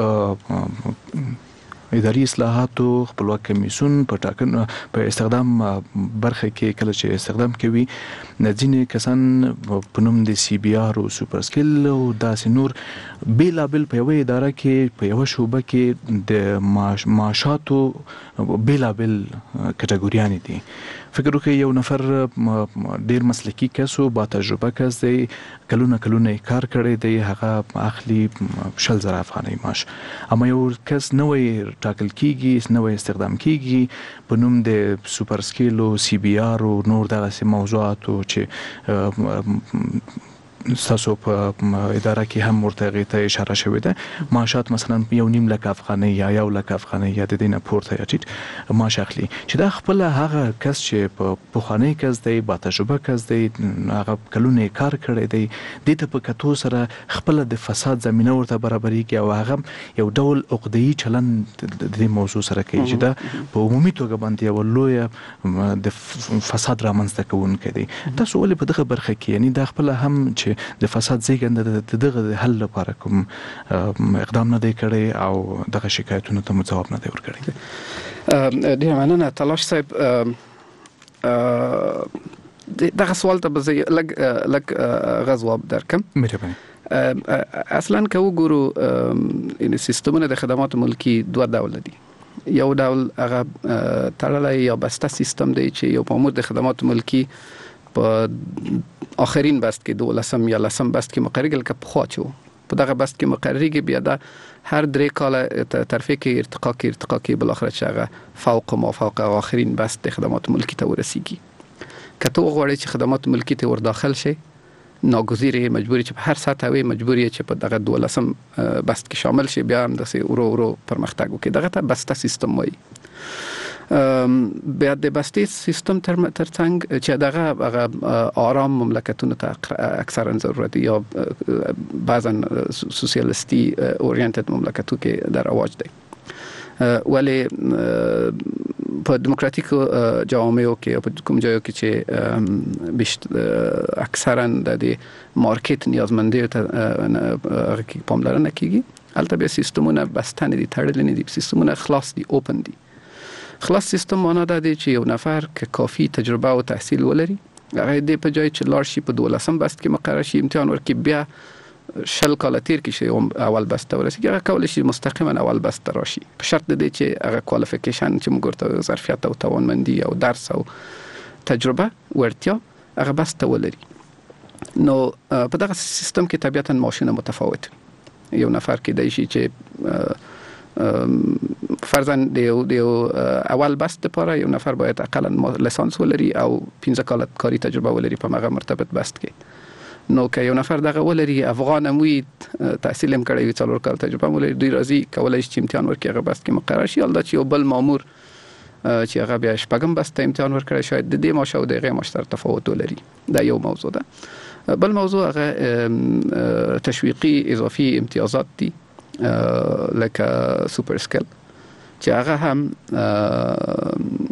چې اداري اصلاحاتو خپلواک کمیسیون په ټاکنو په استخدام برخه کې کله چې استخدام کوي ځینې کسان په نوم د سی بي آر او سوپر سکل او داسې نور بیلابل په یوه اداره کې په یوه شعبه کې د معاشاتو بیلابل کټګوریانې دي. فکر وکړئ یو نفر ډیر مسلکی کس او با تجربه کس دی، کلونه کلونه کار کړی دی، هغه اخلي شل زره افغانۍ معاش، اما یو کس نوې ټاکل کیږي نوې استخدام کیږي په نوم د سوپر سکیل او سی بي آر او نور دغه موضوعاتو چې تاسو په اداره کې هم ورته ته اشاره شوې ده، معاشات مثلا یو نیم لک افغانۍ یا یو لک افغانۍ یا د دې نه پورته یا ټیټ معاش اخلي، چې دا خپل هغه کس چې په پخوانی کس دی با تجربه کس دی هغه کلونه کار کړی دی د ته په کتو سره خپل د فساد زمينه ورته برابرېږي او هغه یو ډول عقده‌ای چلن د دې موضوع سره کوي چې دا په عمومي توګه باندې یو لوی د فساد رامنځته کوونکی دی. تاسو ولې په دغه برخه کې یعنی دا خپل هم چې د فساد زیږنده دغه حل لپاره کوم اقدام نه دی کړی او دغه شکایتونو ته جواب نه دی ورکړی؟ ډیر مننه تلاش صاحب. دغه سوال ته به لږ لږ غواب درکم. مهرباني. اصلا که وګورو ان سیستمونه د خدمات ملکی دوه ډول دي. یو ډول هغه تړلی یا بسته سیستم دی چې یو مامور د خدمات ملکی په آخرین بست کې دولسم یا لسم بست کې مقرریږي لکه پخوا چې و په دغه بست کې مقرریږي، بیا د هر درې کاله ترفیع کې ارتقا کې ارتقا کې بالاخره چې هغه فوق ما فوق آخرین بست د خدمات ملکی ته ورسیږي. که ته وغواړې چې خدمات ملکی ته ور داخل شي ناګزیر مجبوری چې په هر سطح وي مجبوری چې په دغه دولسم بست کې شامل شي، بیا هم داسې ورو ورو پرمختګ وکړي. دغه ته بسته سیستم وایي. بیا د بسته سیستم تر ترڅنګ چې دغه هغه آرام مملکتونو ته اکثرا ضرورت یا بعضا سوسیالیستی اورینتد مملکتو کې در رواج دی، ولی په دیموکراتیکو جوامعو کې په کوم ځایو کې چې بیشتر اکثرا د مارکیټ نیازمندي ته هغه پاملرنه کیږي، البته بیا سیستمونه بسته نه دي، تړلي نه دي، سیستمونه خلاص دي، اوپن دي. خلاص سیستم معنا ده دی چې یو نفر که کافی تجربه او تحصیل ولري هغه دې په ځای چې لاړ شي په دولسم بست کې مقرر شي امتحان ورکړي بیا شل کاله تیر کې شي اول بست ته ورسیږي، هغه کولی شي مستقیما اول بست ته راشي په شرط د دې چې هغه کوالیفیکیشن چې موږ ورته ظرفیت او توانمندي او درس او تجربه ورتیا هغه بست ته ولري. نو په دغه سیستم کې طبیعتا ماشین متفاوت یو نفر کېدای شي چې فرضاً دیو دیو اول بست لپاره یو نفر باید اقلا لیسانس ولري او پنځه کاله کاری تجربه ولري په هغه مرتبط بست کې. نو که یو نفر دغه ولري افغان اموي تحصیل هم کړی وي څلور کال تجربه ولري دوی راځي کولای شي امتحان ورکړي هغه بست کې مقرر شي، البته چې یو بل مامور چې هغه بیا شپږم بست ته امتحان ورکړي شاید د دې معاش او دغه معاش سره تفاوت ولري. دا یو موضوع ده. بل موضوع هغه تشویقي اضافي امتیازات دي لکه سوپر سکل چې هغه هم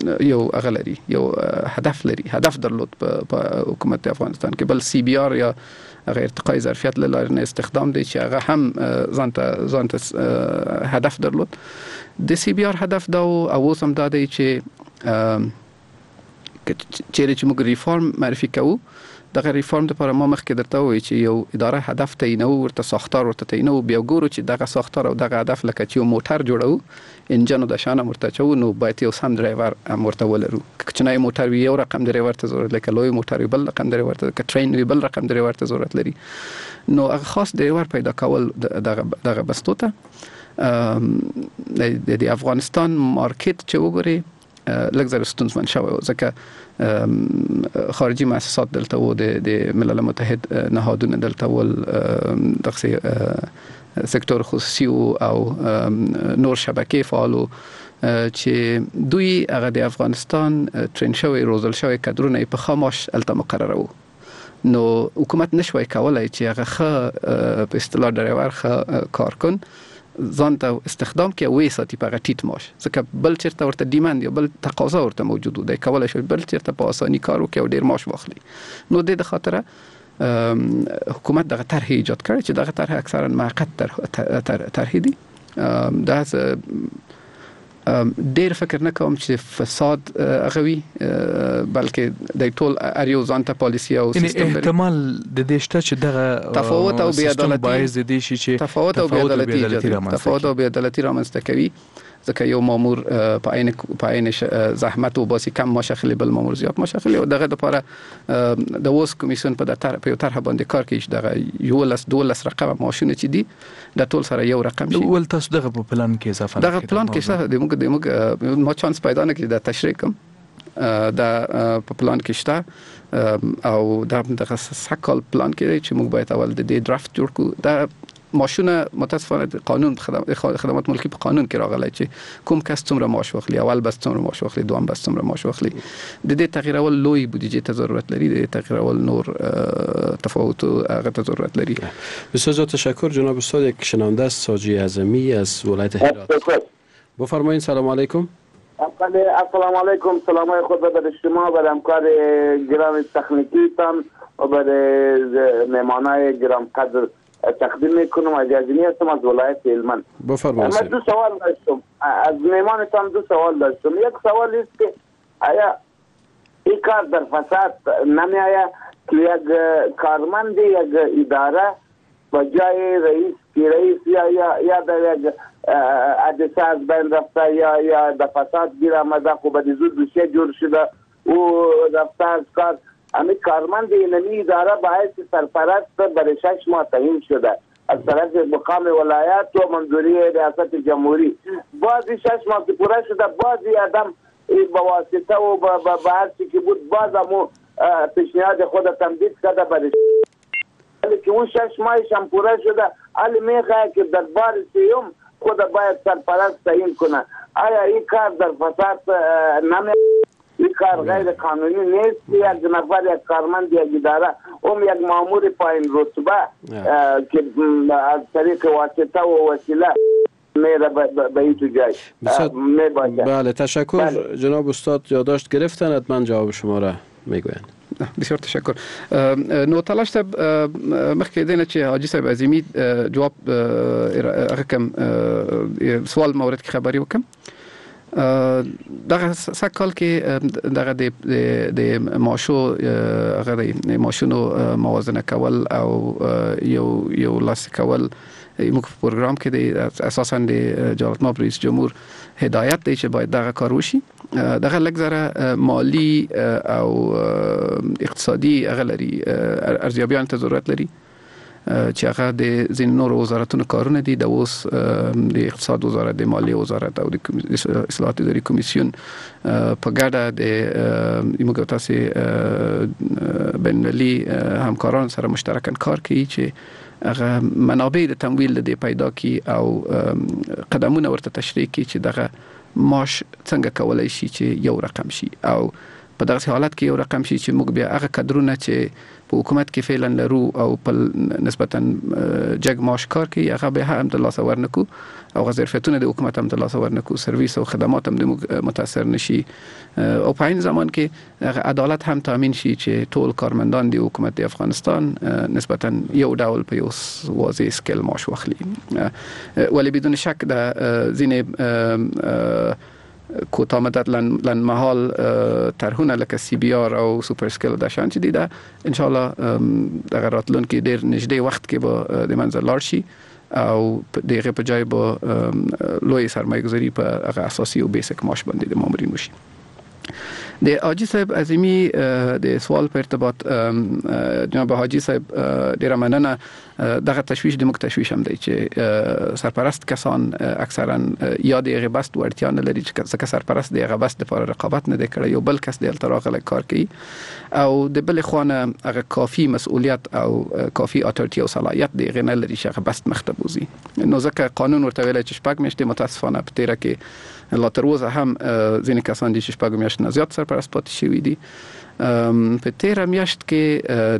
یو اغلري یو هدف لري هدف درلود په حکومت افغانستان کې، بل سی بي آر یا هغه ارتقای ظرفیت له لارې استخدام دی چې هغه هم ځانته ځانته هدف درلود. د سی بي آر هدف دا او اوس هم دا دی چې چیرې چې موږ ریفارم معرفي کوو، دغه ریفارم لپاره ما مخکې درته وایي چې یو اداره هدف تعینو، ورته ساختار ورته تعینو، بیا ګورو چې دغه ساختار او دغه هدف لکه چې یو موټر جوړو انجن د شانه ورته چو، نو باید یو سم ډرایور هم ورته ولرو. کوچنی موټر وي یو رقم ډرایور ته ضرورت لري، لوی موټر وي بل رقم ډرایور ته، که ټرین وي بل رقم ډرایور ته ضرورت لري. نو هغه خاص ډرایور پیدا کول دغه دغه بستو ته د افغانستان مارکیټ چې وګوري لږ زر ستونزمن شوی، ځکه خارجي مؤسسات دلته وو، د ملل متحد نهادونه دلته ول، دغه سکتور خصوصي او نور شبکې فعالو چې دوی هغه د افغانستان ټرین شوی روزل شوی کادرونه په خاموش الته مقرره وو. نو حکومت نشوي کولای چې هغه ښه په اصطلاح ډرایور ښه کارکن ځان ته استخدام کې وې ساتي په غټیټ ماش، ځکه بل چیرته ورته ډیماند یا بل تقاضا ورته موجود دی، کولای شي بل چیرته په اساني کار وکړي او ډیر ماش واخلي. نو د دې خاطر حکومت دغه طرح ایجاد کړی چې دغه طرح اکثرا موقت طرح دي. دا ډیر فکر نه کوم چې فساد غوي، بلکې د ټول اریو ځانته پالیسی او سیستم لري. احتمال د دې شته چې دغه تفاوت او بې عدالتي باعث د دې شي چې تفاوت او بې عدالتي تفاوت او بې عدالتي رامنځته کوي، ځکه یو مامور په عین په عین زحمت او باسي کم ماشخلي بل مامور زیات ماشخلي، او دغه لپاره د اوس کمیسیون په دغه په یو طرح باندې کار کوي چې دغه یو لس دولس رقم ماشونه چې دي د ټول سره یو رقم شي. ول تاسو دغه په پلان کې اضافه دغه پلان کې څه د موږ د موږ ما چانس پیدا نه کړی د تشریح کوم دا په پلان کې شته، او دا دغه سکل پلان کې چې موږ باید اول د دې درافت جوړ کړو. دا ماشونه متاسفانه قانون خدمات ملکی په قانون کې راغلی چې کوم کس څومره معاش واخلي، اول بس څومره معاش واخلي، دوم بس څومره معاش واخلي. د دې تغییرول لوی بودجه ته ضرورت لري، د تغییرول نور تفاوت هغه ته ضرورت لري. بسیار تشکر جناب استاد. یک شنونده است ساجی اعظمی از ولایت هرات. بفرمایید. سلام علیکم. السلام علیکم. سلام خود به شما، به همکار گرام تکنیکی تان و به مهمانای گرام قدر تقدیم میکنم. اجازه هستم از ولایت هلمند. بفرمایید. من دو سوال داشتم از مهمانتان، دو سوال داشتم. یک سوال است که آیا این کار در فساد نمی آید که یک کارمند یک اداره با جای رئیس که رئیس یا یا یا در یک حادثه از بین رفته یا یا در فساد گیر آمده، خب به زود دوسیه جور شده او رفته از کار، همین کارمند اینمی اداره باعث سرپرست برای شش ماه تعیین شده از طرف مقام ولایت و منظوری ریاست جمهوری. بعضی شش ماه که پوره شده، بعضی آدم با واسطه و با هر چی که بود باز همو پیشنهاد خود تمدید کرده برای ولی که اون شش ماهش هم پوره شده، علی میخواه که در بار سیوم خود باید سرپرست تعیین کنه. آیا این کار در فساد نمی این کار غیر قانونی نیست؟ یک نفر یک کارمند یک اداره اون یک مامور پایین رتبه که از طریق واسطه و وسیله میره به این تو جای میباشه. بله تشکر. بله. جناب استاد یادداشت گرفتن، حتما جواب شما را میگویند. بسیار تشکر. نو تلاش ته مخکې دینه چې حاجی صاحب عظیمی جواب رقم سوال مورد کې خبري وکم. دغه سکل کې دغه د د ماشو هغه د ماشونو موازنه کول او یو یو لاس کول موږ په پروګرام کې د اساساً د جلالتمآب رئیس جمهور هدایت دی چې باید دغه کار وشي. دغه لږ زره مالی او اقتصادي هغه لري ارزیابیان ته ضرورت لري چې هغه د ځینو نورو وزارتونو کارونه دي. د اوس د اقتصاد وزارت، د مالیې وزارت او د اصلاحات اداري کمیسیون په ګډه د موږ تاسو بین‌المللي همکاران سره مشترکاً کار کوي چې هغه منابع د تمویل د پیدا کی او قدمونه ورته تشریح کی چې دغه معاش څنګه کولای شي چې یو رقم شي، او په دغه حالت کې یو رقم شي چې موږ بیا هغه کډرونه چې په حکومت کې فعلا لرو او په نسبتا جګ معاش کار کوي هغه به هم د لاس ورنکو او ظرفیتونه د حکومت هم د لاس ورنکو سرویس او خدمات هم د متاثر نشي او په این زمان کې عدالت هم تامین شي چې ټول کارمندان د حکومت د افغانستان نسبتا یو ډول په یو واضح سکیل معاش واخلي ولی بدون شک د ځینې کوتاه مدت لن محال طرحونه لکه سی بی آر او سوپر سکیل د شان چې دي دا ان شاء الله د راتلونکي ډیر نږدې وخت کې به د منځ لاړ شي او دغه په ځای به لوی سرمایه‌گذاری په هغه اساسي او بیسیک معاش باندې د مامورین وشي. د حاجی صاحب عظیمی د سوال په ارتباط جناب حاجی صاحب ډیره مننه دغه تشویش د مک تشویش هم دی چې سرپرست کسان اکثرا یا د غبست ورتیا نه لري چې څنګه سرپرست د غبست لپاره رقابت نه کوي یو بل کس د التراغه کار کوي او د بل خوانه هغه کافي مسؤلیت او کافي اتورټي او صلاحیت د غنل لري چې غبست مختبوزي نو ځکه قانون ورته ویل چې شپږ میاشتې متاسفانه په تیره کې لا تر اوسه هم ځینې کسان دي چې شپږ میاشتې نه زیات سرپرست پاتې شوي دي په تیره میاشت کې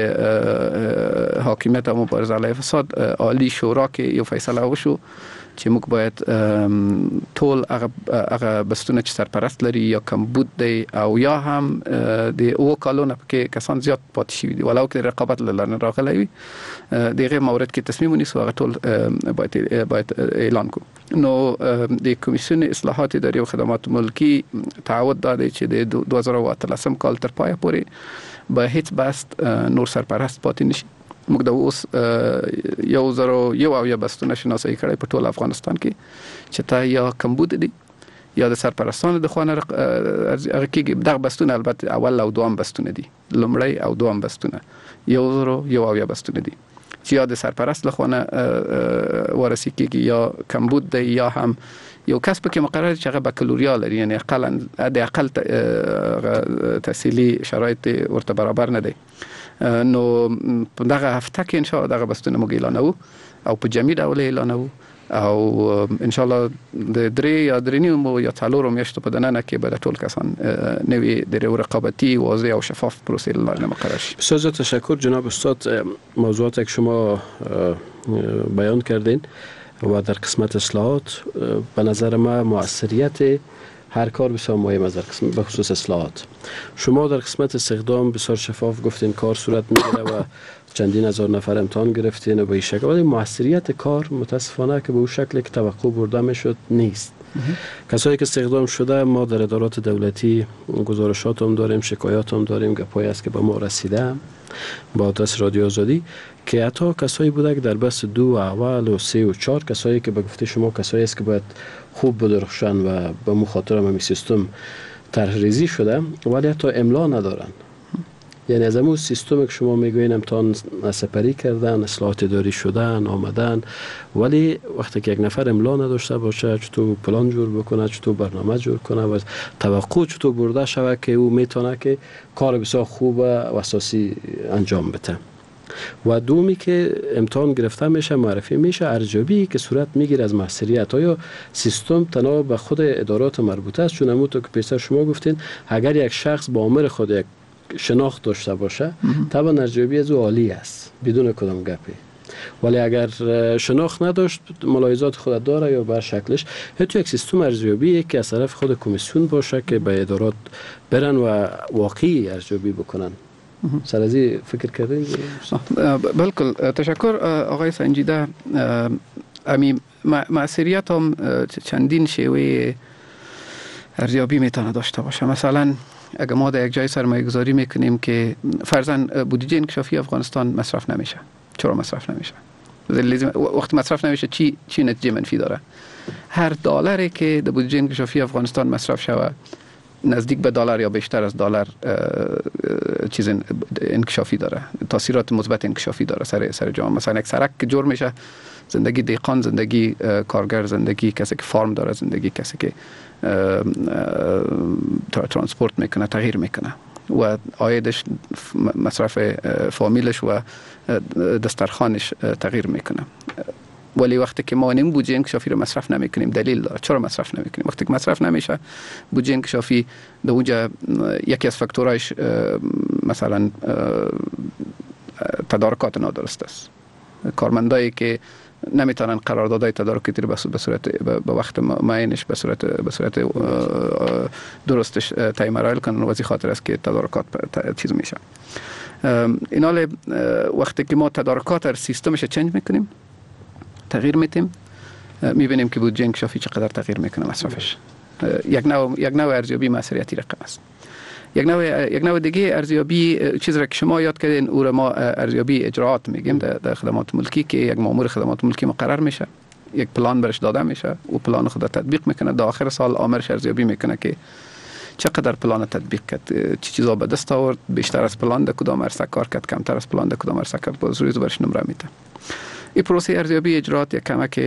د حاکمیت او مبارزه علیه فساد عالی شورا کې یو فیصله وشو چې موږ باید ټول هغه هغه بستونه چې سرپرست لري یا کمبود دی او یا هم د او کالونه کې کسان زیات پاتې شوي دي ولو کې رقابت لرنه راغلی وي دغه مورد کې تصمیم ونیسو هغه ټول باید باید اعلان کو نو د کمیسیون اصلاحات اداري او خدمات ملکی تعهد داده چې د دوه زره او اتلسم کال تر پای پورې به هیڅ بست نور سرپرست پاتې نشي موږ د اوس یو زرو یو او یا بستونه شناسایی کړی په ټول افغانستان کې چې تا یا کمبود دي یا د سرپرستانو د خوانه هغه کې دغه بستونه البته اول او دوم بستونه دي لومړی او دوم بستونه یو زرو یو او یا بستونه دي چې یا د سرپرست لخوانه ورسی کېږي یا کمبود دی یا هم یو کس پکې مقرر چې هغه بکالوریا لري یعنی اقل د اقل تحصیلي شرایط ورته برابر نه دی نو په دغه هفته کې ان شاء الله دغه بستونه موږ اعلانوو او په جمعي ډول اعلانوو او ان شاء الله د درې یا درې نیمو یا څلورو میاشتو په دننه کې به د ټول کسان نوی د رقابتی واضح او شفاف پروسه لازم مقرر شي. بسیار تشکر جناب استاد. موضوعاتی که شما بیان کردین و در قسمت اصلاحات به نظر ما مؤثریت هر کار بسیار مهم است در قسمت به خصوص اصلاحات. شما در قسمت استخدام بسیار شفاف گفتین کار صورت میگیره و چندین هزار نفر امتحان گرفتین و به این شکل ولی موثریت کار متاسفانه که به اون شکلی که توقع برده میشد نیست. کسایی که استخدام شده ما در ادارات دولتی گزارشات هم داریم، شکایات هم داریم، گپایی است که به ما رسیده با آدرس رادیو آزادی که حتی کسایی بوده که در بس دو اول و سه و چهار کسایی که به گفته شما کسایی است که باید خوب بدرخشن و به مخاطر هم سیستم طرح‌ریزی شده ولی حتی املا ندارن. یعنی از همون سیستمی که شما میگوین امتحان سپری کردن، اصلاحات اداری شدن، آمدن ولی وقتی که یک نفر املا نداشته باشه چطور پلان جور بکنه، چطور برنامه جور کنه و توقع چطور برده شود که او میتونه که کار بسیار خوب و اساسی انجام بده. و دومی که امتحان گرفته میشه معرفی میشه ارزیابی که صورت میگیره از محصولیت های سیستم تنها به خود ادارات مربوطه است چون همونطور که پیشتر شما گفتین اگر یک شخص با عمر خود یک شناخت داشته باشه طبعا ارزیابی از او عالی است بدون کدام گپی ولی اگر شناخت نداشت ملاحظات خود داره یا بر شکلش حتی یک سیستم ارزیابی که از طرف خود کمیسیون باشه که به ادارات برن و واقعی ارزیابی بکنن. سر از این فکر کردین؟ بلکل تشکر آقای سنجیده. امی مؤثریت هم چندین شیوه ارزیابی میتونه داشته باشه. مثلا اگر ما در یک جای سرمایه گذاری میکنیم که فرضاً بودجه انکشافی افغانستان مصرف نمیشه. چرا مصرف نمیشه؟ وقتی مصرف نمیشه چی چی نتیجه منفی داره؟ هر دلاری که در بودجه انکشافی افغانستان مصرف شود نزدیک به دلار یا بیشتر از دلار چیز انکشافی داره، تاثیرات مثبت انکشافی داره سر سر جامعه. مثلا یک سرک که جور میشه زندگی دیقان، زندگی کارگر، زندگی کسی که فارم داره، زندگی کسی که ترانسپورت میکنه تغییر میکنه و عایدش مصرف فامیلش و دسترخانش تغییر میکنه. ولی وقتی که ما این بودجه انکشافی رو مصرف نمیکنیم دلیل داره. چرا مصرف نمیکنیم؟ وقتی که مصرف نمیشه بودجه انکشافی در اونجا یکی از فاکتورایش مثلا تدارکات نادرست است. کارمندایی که نمیتونن قراردادهای تدارکی رو به صورت به وقت معینش به صورت به صورت درستش تعیین رایل کنن و از خاطر است که تدارکات چیز میشه. اینال وقتی که ما تدارکات سیستمش چنج میکنیم تغییر میتیم میبینیم که بودجه انکشافی چقدر تغییر میکنه مصرفش. یک نوع یک نوع ارزیابی مسئولیتی رقم است. یک نوع یک نوع دیگه ارزیابی چیزی را که شما یاد کردین او را ما ارزیابی اجراعات میگیم در خدمات ملکی که یک مأمور خدمات ملکی مقرر میشه، یک پلان برش داده میشه و پلان خود تطبیق میکنه. در آخر سال آمرش ارزیابی میکنه که چقدر پلان تطبیق کرد، چه چیزا به دست آورد، بیشتر از پلان در کدام عرصه کار کرد، کمتر از پلان در کدام عرصه کرد، باز روی برش نمره میده. این پروسه ارزیابی اجراعات یک کمک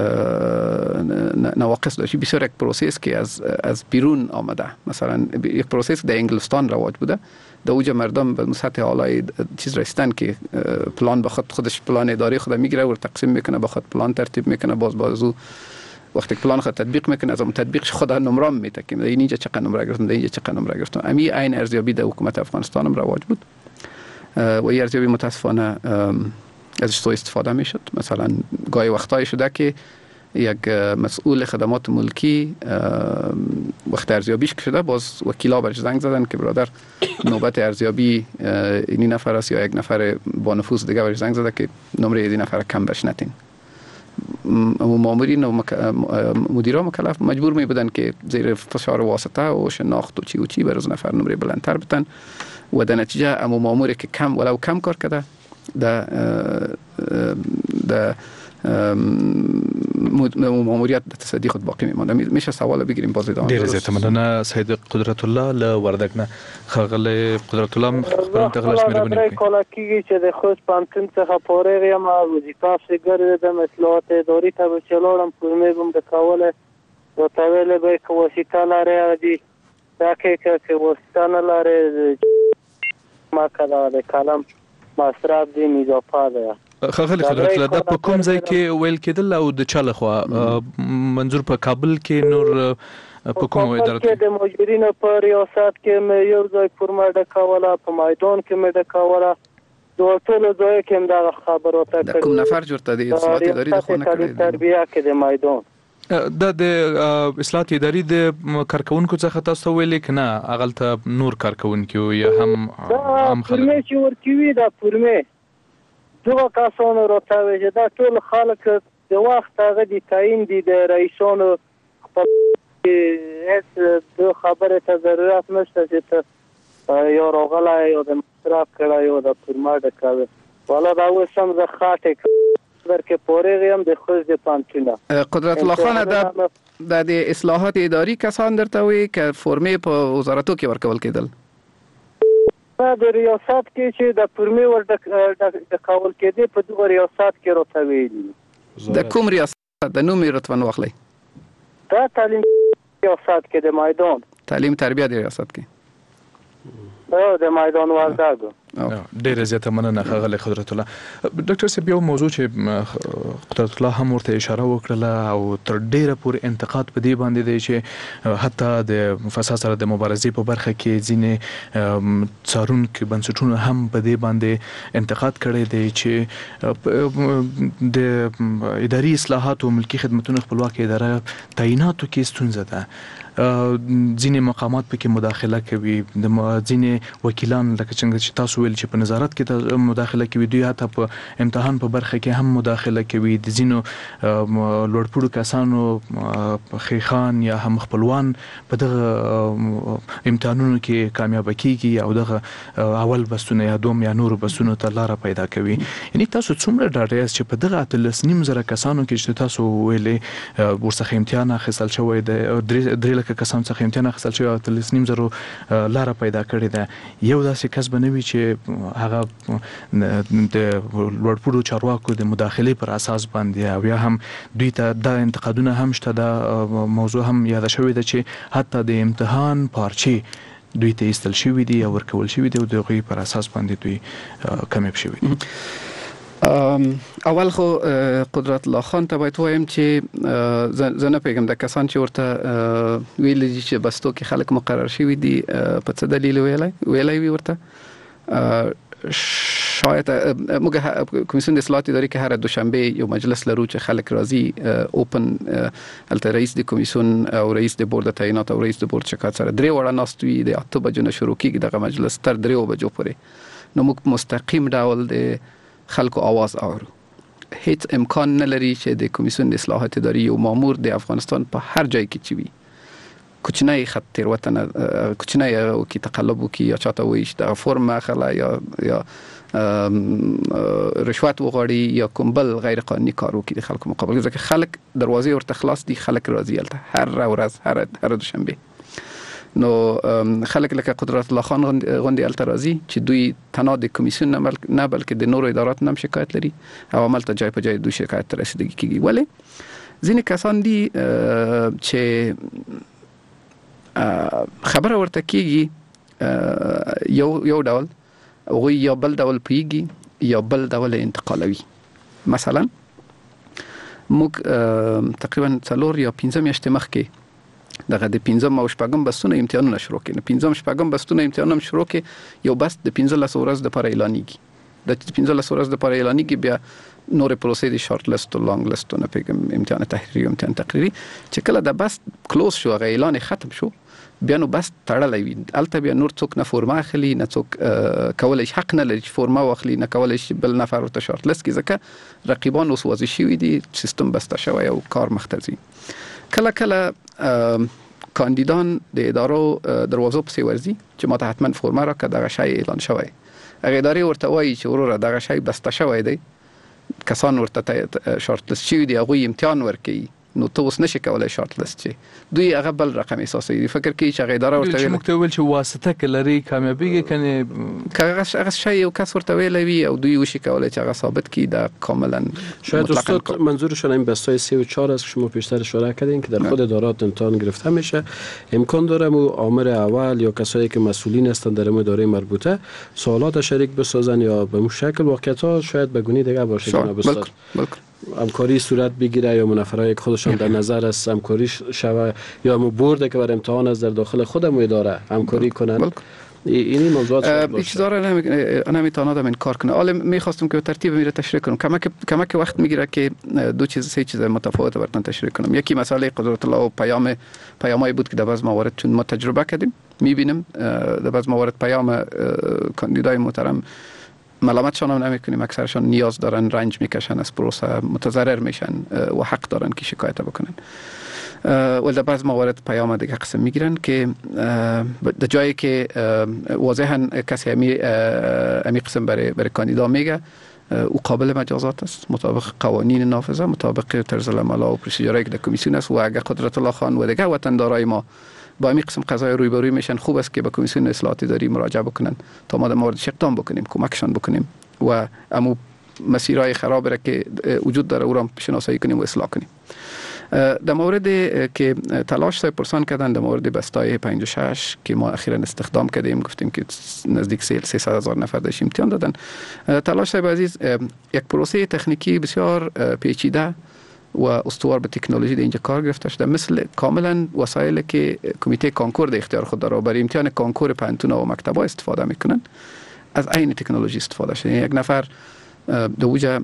نواقص داشت. بسیار یک پروسه است که از از بیرون آمده. مثلا یک پروسه در انگلستان رواج بوده. در اوج مردم به سطح اعلای چیز رسیدن که پلان به خود خودش پلان اداری خود میگیره و تقسیم میکنه، به خود پلان ترتیب میکنه، باز بازو وقتی پلان خود تطبیق میکنه از اون تطبیقش خود نمره میده که اینجا چقدر نمره گرفتم، اینجا چقدر نمره گرفتم. امی عین ارزیابی در حکومت افغانستان هم رواج بود و این ارزیابی متاسفانه ازش سوء استفاده میشد. مثلا گاهی وقتایی شده که یک مسئول خدمات ملکی وقت ارزیابیش شده باز وکیلا برش زنگ زدن که برادر نوبت ارزیابی این نفر است یا یک نفر با نفوذ دیگه برش زنگ زده که نمره این نفر کم بش نتین. مامورین و مدیران مکلف مجبور می بودن که زیر فشار واسطه و شناخت و چی و چی برای نفر نمره بلندتر بتن و در نتیجه اما ماموری که کم ولو کم کار کرده در در ماموریت تصدی خود باقی میمانده. میشه سوال بگیریم باز ادامه. ډیر زیات مننه سید قدرت الله له وردګ نه خغل قدرت الله خبرم تغلش مهرباني وکړئ. کله کېږي چې د خوست پوهنتون څخه فارغ یم او وظیفه پسې ګرځېدم، اصلاحات اداري ته به چې لاړم فورمې به م د کولی راته ویلې به یې که واسطه لرې دي دا کې که واسطه نه لرې ما که د قلم مصرف دی اضافه ده. خغل قدرت الله دا په کوم ځای کې ویل کېدل او د چا لخوا منظور په کابل کې نور په کوم اداره کې د مجبورینو په ریاست کې مې یو ځای فورمه ډکوله، په میدان کې مې ډکوله، د ټولو ځای کې هم دغه خبرو ته کړې. کوم نفر جوړته دي اصلاحات اداري د خونه کړی تربیه کې د میدان دا د اصلاحات اداري د کارکونکو څخه تاسو ویلې کنه اغلته نور کارکونکو یا هم هم فورمې چې ورکوي دا فورمې دغه کسانو راته وایي چې دا ټول خلک د وخت هغه د تعیین دي د رئیسانو خپل هیڅ د خبرې ته ضرورت نشته چې ته یا راغلی یا د مصرف کړی یا د فورمه ډکوي. والا دا اوس هم زه خاطې در که فارغ یم د خوست د پوهنتونه. قدرت الله خان دا د اصلاحات اداري کسان درته وایي که فورمې په وزارتو کې ورکول کېدل؟ د ریاست کې چې د فورمې ور ډکول کېدې په دغه ریاست کې راته ویلي. د کوم ریاست د نوم یې رتبه واخلئ؟ دا تعلیم ریاست کې د میدان تعلیم تربیه د ریاست کې د میدان وردګو. ډیره زیاته مننه خغل قدرت الله. ډاکټر صاحب یو موضوع چې قدرت الله هم ورته اشاره وکړه او تر ډیره پورې انتقاد په دې باندې دی چې حتی د فساد سره د مبارزې په برخه کې ځینې څارونکي بنسټونه هم په دې باندې انتقاد کړی دی چې د اداري اصلاحات او ملکي خدمتونو خپلواکي اداره تعیناتو کې ستونزه ده. ځینې مقامات پکې مداخله کوي، د ځینې وکیلان لکه څنګه چې تاسو ویل چې په نظارت کې مداخله کوي، دوی حتی په امتحان په برخه کې هم مداخله کوي. د ځینو لوړپوړو کسانو خیخان یا هم خپلوان په دغه امتحانونو کې کامیابه کیږي او دغه اول بستونه یا دوم یا نورو بستونو ته لاره پیدا کوي. یعنی تاسو څومره ډاډه یاست چې په دغه اتلس نیم زره کسانو کې چې تاسو ویلې ورڅخه امتحان اخیستل شوی دی، درې لکه کسان څخه امتحان اخیستل شوی او اتلس نیم زرو لاره پیدا کړې ده، یو داسې کس به نه وي چې هغه د لوړپوړو چارواکو د مداخلې پر اساس باندې او یا هم دوی ته دا انتقادونه هم شته. دا موضوع هم یاده شوې ده چې حتی د امتحان پارچې دوی ته ایستل شوي دي او ورکول شوي دي او د هغوی پر اساس باندې دوی کامیاب شوي دي. اول خو قدرت الله خان ته باید وایم چې زه نه پیغام د کسان چې ورته ویل دي چې بستو کې خلک مقرر شوی دي په څه دلیل ویلای ویلای وی ورته شاید موږ کمیسیون د اصلاحات اداري کې هر دوشنبه یو مجلس لرو چې خلک راځي اوپن الته رئیس د کمیسیون او رئیس د بورډ تعینات او رئیس د بورډ شکایت سره درې وړه ناستوي د اته بجو نه شروع کیږي دغه مجلس تر درې بجو پورې نو موږ مستقیم ډول د خلکو آواز اورو. هیڅ امکان نه لري چې د کمیسیون د اصلاحات اداري یو مامور د افغانستان په هر ځای کې چوي کوچنی خط تیروتنه کوچنی او کی تقلب کی یا چاته ویش د فرم اخلا یا یا رشوت وغواړي یا کوم بل غیر قانوني کارو کې د خلکو مقابل ځکه خلک دروازې ورته خلاص دي خلک راځي الته هر ورځ هر هر دوشنبه نو خلک لکه قدرت الله خان غوندي الته راځي چې دوی تنها د کمیسیون نه بلکې د نورو ادارات هم شکایت لري او عمل ته جای په جای دوی شکایت ته رسیدګي کیږي ولی ځینې کسان دي چې خبره ورته کیږي یو یو ډول او یا بل ډول پیږي یا بل ډول انتقالوي. مثلا موږ تقریبا څلور یا پنځه میاشتې مخکې دغه د پنځم او شپږم بستونه امتحانونه شروع کړي. پنځم شپږم بستونه امتحانونه شروع کړي یو بس د پنځلس ورځې لپاره اعلانېږي. د پنځلس ورځې لپاره اعلانېږي بیا نور پروسې د شارټ لیست او لانګ لیست نه پیګم امتحان تحریری او امتحان تقریری چې کله د بس کلوز شو غو اعلان ختم شو بیا نو بس تړلې وي الته بیا نور څوک نه فورما اخلي نه څوک کولای شي حق نه لري چې فورما واخلي نه کولای شي بل نفر ورته شارټ لیست کې ځکه رقیبان اوس وځي شي دي سیستم بسته شوی او کار مختزي. کله کله کاندیدان د ادارو دروازو پسې ورځي چې ما ته حتما فورما راکړه دغه شی اعلان شوی هغه ادارې ورته وایي چې وروره دغه شی بسته شوی دی کسان ورته شارټ لیست شوي دي هغوی امتحان ورکوي نو ته اوس نشي کولای شارټ لیست شي دوی هغه بل رقم احساسي دي فکر کوي چې هغه اداره ورته ویل چې ویل چې واسطه کلري کامیابیږي کنه هغه هغه شی یو کس ورته ویل وي او دوی وشي کولای چې هغه ثابت کړي دا کاملا شاید استاد منظورشون این بستای سه و چهار است که شما پیشتر اشاره کردین که در خود ادارات امتحان گرفته میشه امکان داره مو آمر اول یا کسایی که مسئولین هستند در اداره مربوطه سوالات شریک بسازن یا به اون شکل واقعیت‌ها شاید به گونه دیگه باشه جناب استاد همکاری صورت بگیره یا منافرای که خودشان در نظر است همکاری شوه یا مو برده که بر امتحان از در داخل خودمو اداره همکاری کنن اینی موضوعات اجازه نمیتونه آدم این کار کنه. حالا میخواستم که ترتیب میره تشریح کنم کمک کمک وقت میگیره که دو چیز سه چیز متفاوت براتون تشریح کنم. یکی مسئله قدرت الله و پیام پیامایی بود که در بعض موارد چون ما تجربه کردیم میبینیم در بعض موارد پیام کاندیدای محترم ملامتشان هم نمیکنیم اکثرشان نیاز دارن رنج میکشن از پروسه متضرر میشن و حق دارن که شکایت بکنن و در بعض موارد پیام دیگه قسم میگیرن که در جایی که واضحا کسی امی امی قسم برای برای کاندیدا میگه او قابل مجازات است مطابق قوانین نافذه مطابق طرز العمل و پروسیجرایی که در کمیسیون است و اگر قدرت الله خان و دیگه وطندارای ما با این قسم قضای رویبروی میشن خوب است که به کمیسیون اصلاحات اداری مراجعه بکنن تا ما در موردش اقدام بکنیم کمکشان بکنیم و امو مسیرهای خراب را که وجود داره او را شناسایی کنیم و اصلاح کنیم. در مورد که تلاش سای پرسان کردن در مورد بستای پنجاه و شش که ما اخیراً استخدام کردیم گفتیم که نزدیک سیصد هزار نفر داشتیم امتحان دادن تلاش سای عزیز یک پروسه تکنیکی بسیار پیچیده و استوار به تکنولوژی در اینجا کار گرفته شده مثل کاملا وسایلی که کمیته کانکور در اختیار خود داره برای امتحان کانکور پانتون و مکتبا استفاده میکنن از این تکنولوژی استفاده شده یک نفر در اوجه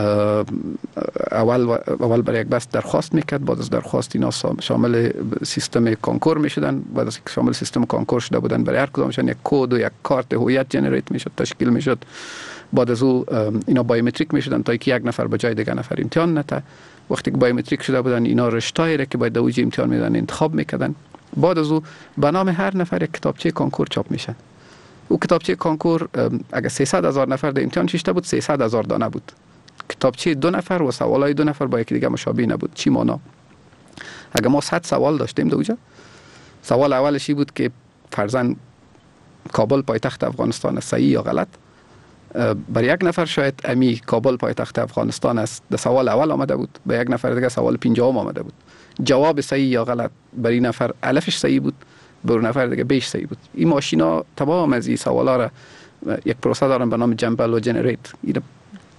اول اول برای یک بس درخواست میکرد بعد از درخواست اینا شامل سیستم کانکور میشدن بعد از شامل سیستم کانکور شده بودن برای هر کدامشان یک کد و یک کارت هویت جنریت میشد تشکیل میشد بعد از او اینا بایومتریک میشدن تا اینکه یک نفر به جای دیگه نفر امتحان نته وقتی که بایومتریک شده بودن اینا رشته‌ای را که باید در اوج امتحان میدن انتخاب میکردن بعد از او به نام هر نفر یک کتابچه کانکور چاپ میشه او کتابچه کانکور اگه سیصد هزار نفر در امتحان شیشته بود سیصد هزار دانه بود کتابچه دو نفر و سوالای دو نفر با یکی دیگه مشابه نبود چی معنا اگه ما صد سوال داشتیم در اوجه سوال اولش بود که فرضاً کابل پایتخت افغانستان صحیح یا غلط برای یک نفر شاید امی کابل پایتخت افغانستان است در سوال اول آمده بود به یک نفر دیگه سوال پنجم آمده بود جواب صحیح یا غلط برای نفر الفش صحیح بود برای نفر دیگه بیش صحیح بود این ماشینا تمام از این سوالا را یک پروسه دارن به نام جمبل و جنریت این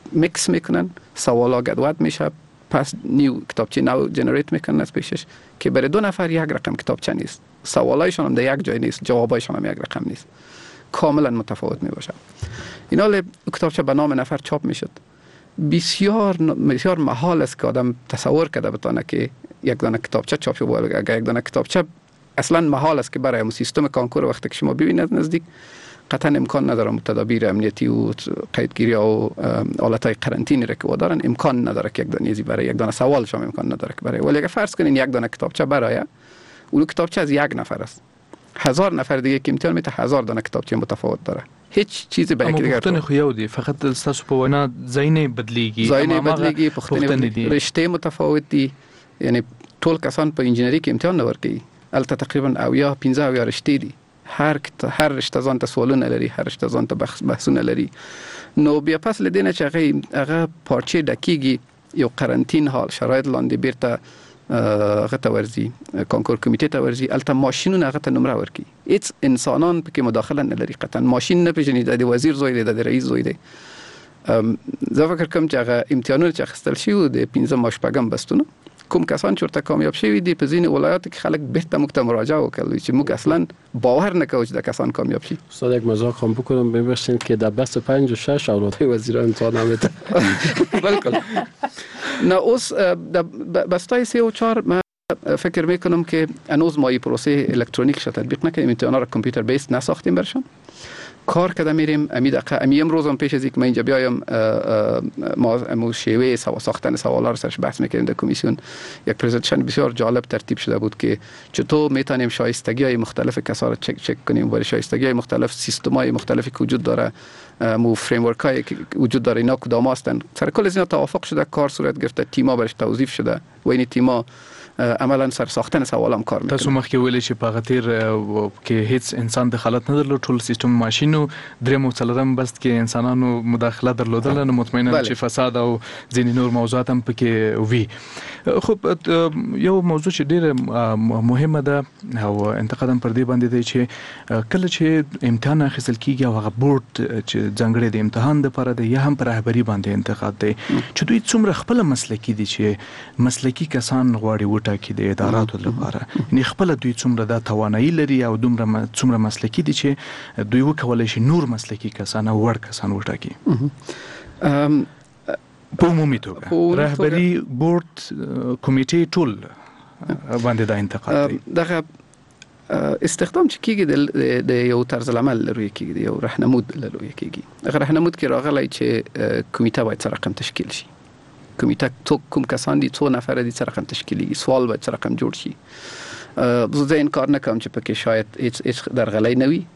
میکس میکنن، سوالا گدواد میشه، پس نیو کتابچه نو جنریت میکنن از پیشش که برای دو نفر یک رقم کتابچه نیست، سوالایشان هم در یک جای نیست، جوابایشان هم یک رقم نیست، کاملا متفاوت میباشه. این حال کتابچه به نام نفر چاپ میشد. بسیار بسیار محال است که آدم تصور کرده بتونه که یک دانه کتابچه چاپ شده. اگر یک دانه کتابچه اصلا محال است که برای اون سیستم کانکور وقتی که شما ببینید نزدیک، قطعا امکان نداره تدابیر امنیتی و قیدگیری و حالتهای قرنطینی را که دارن امکان نداره که یک دانه برای یک دانه سوال شما امکان نداره که برای. ولی اگر فرض کنین یک دانه کتابچه برای اون کتابچه از یک نفر است، هزار نفر دیگه که امتحان میته هزار دانه کتابچه متفاوت داره، هیچ چیزی به یکی دیگه پختن خو یو دی، فقط تاسو په وینا ځای بدلیږي، ځای بدلیږي، پختن رشته متفاوت دي. یعنی ټول کسان په انجینری کې امتحان نه ورکوي، البته تقریبا او یا پنځه او یا رشته دي، هر هر رشته ځان ته سوالونه لري، هر رشته ځان ته بحثونه لري. نو بیا پس لدینه چې هغه هغه پارچې ډکیږي، یو قرنطین حال شرایط لاندې بیرته هغه ته ورځي، کانکور کمیټې ته ورځي، البته ماشینونه هغه ته نمره ورکوي، هیڅ انسانان پکې مداخله نه لري، قطعا ماشین نه پیژني د وزیر زوی دی، د رئیس زوی دی. زه فکر کوم چې هغه امتحانونه چې اخیستل شوي د پنځم او شپږم بستونه، کوم کسان چې ورته کامیاب شوي دي په ځینې ولایاتو کې خلک بهته موږ ته مراجعه وکړي چې موږ اصلا باور نه کوو چې د کسان کامیاب شي. استاد یک مزاح هم بکنم، ببخشید که در بست پنج و شش اولادهای وزیران امتحان نمیده. بالکل. نه اوس د بستای سه و چهار ما فکر میکنم که هنوز ما این پروسه الکترونیک شده تطبیق نکنیم، امتحانا را کامپیوتر بیس نساختیم برشان. کار کرده میریم امی دقیقه امی امروز هم پیش از اینکه من اینجا بیایم ما امو شیوه ساختن سوالا رو سرش بحث میکنیم در کمیسیون. یک پرزنتیشن بسیار جالب ترتیب شده بود که چطور میتونیم شایستگی های مختلف کسا رو چک چک کنیم، برای شایستگی های مختلف سیستم های مختلفی که وجود داره، مو فریم ورک های که وجود داره، اینا کدام هستن. سر کل از اینا توافق شده، کار صورت گرفته، تیما برش توظیف شده و این تیما عملا سر ساختن سوالام کار میکنه. تاسو مخکې ویلې چې په غتیر کې هیڅ انسان دخالت نه درلود، ټول سیستم ماشینو، دریم او څلورم بست کې انسانانو مداخله درلودله، نو مطمئنا چې فساد او ځینې نور موضوعات هم پکې وي. خب یو موضوع چې ډیره مهمه ده او انتقاد هم پر دې باندې دی چې کله چې امتحان اخیستل کیږي او هغه بورډ چې ځانګړی د امتحان لپاره دی یا هم پر رهبری باندې انتقاد دی چې دوی څومره خپل مسلکی دي، چې مسلکی کسان غواړي کې د اداراتو لپاره، یعنی خپل دوی څومره د توانایي لري او دومره څومره مسلکی دي چې دوی وکولای شي نور مسلکی کسان او وړ کسان وټاکي. په عمومي توګه رهبري بورډ کمیټې ټول باندې دا انتقاد دی. دغه استخدام چې کیږي د یو طرز العمل لري کیږي، د یو راهنمود لري کیږي. هغه راهنمود کې راغلی چې کمیټه باید څه رقم تشکیل شي، کمیته تو کوم کسان دي، څو نفر دي، څه رقم تشکیلي، سوال باید څه رقم جوړ شي. زه انکار نه کوم چې پکې شاید هیڅ هیڅ درغلی نه وي،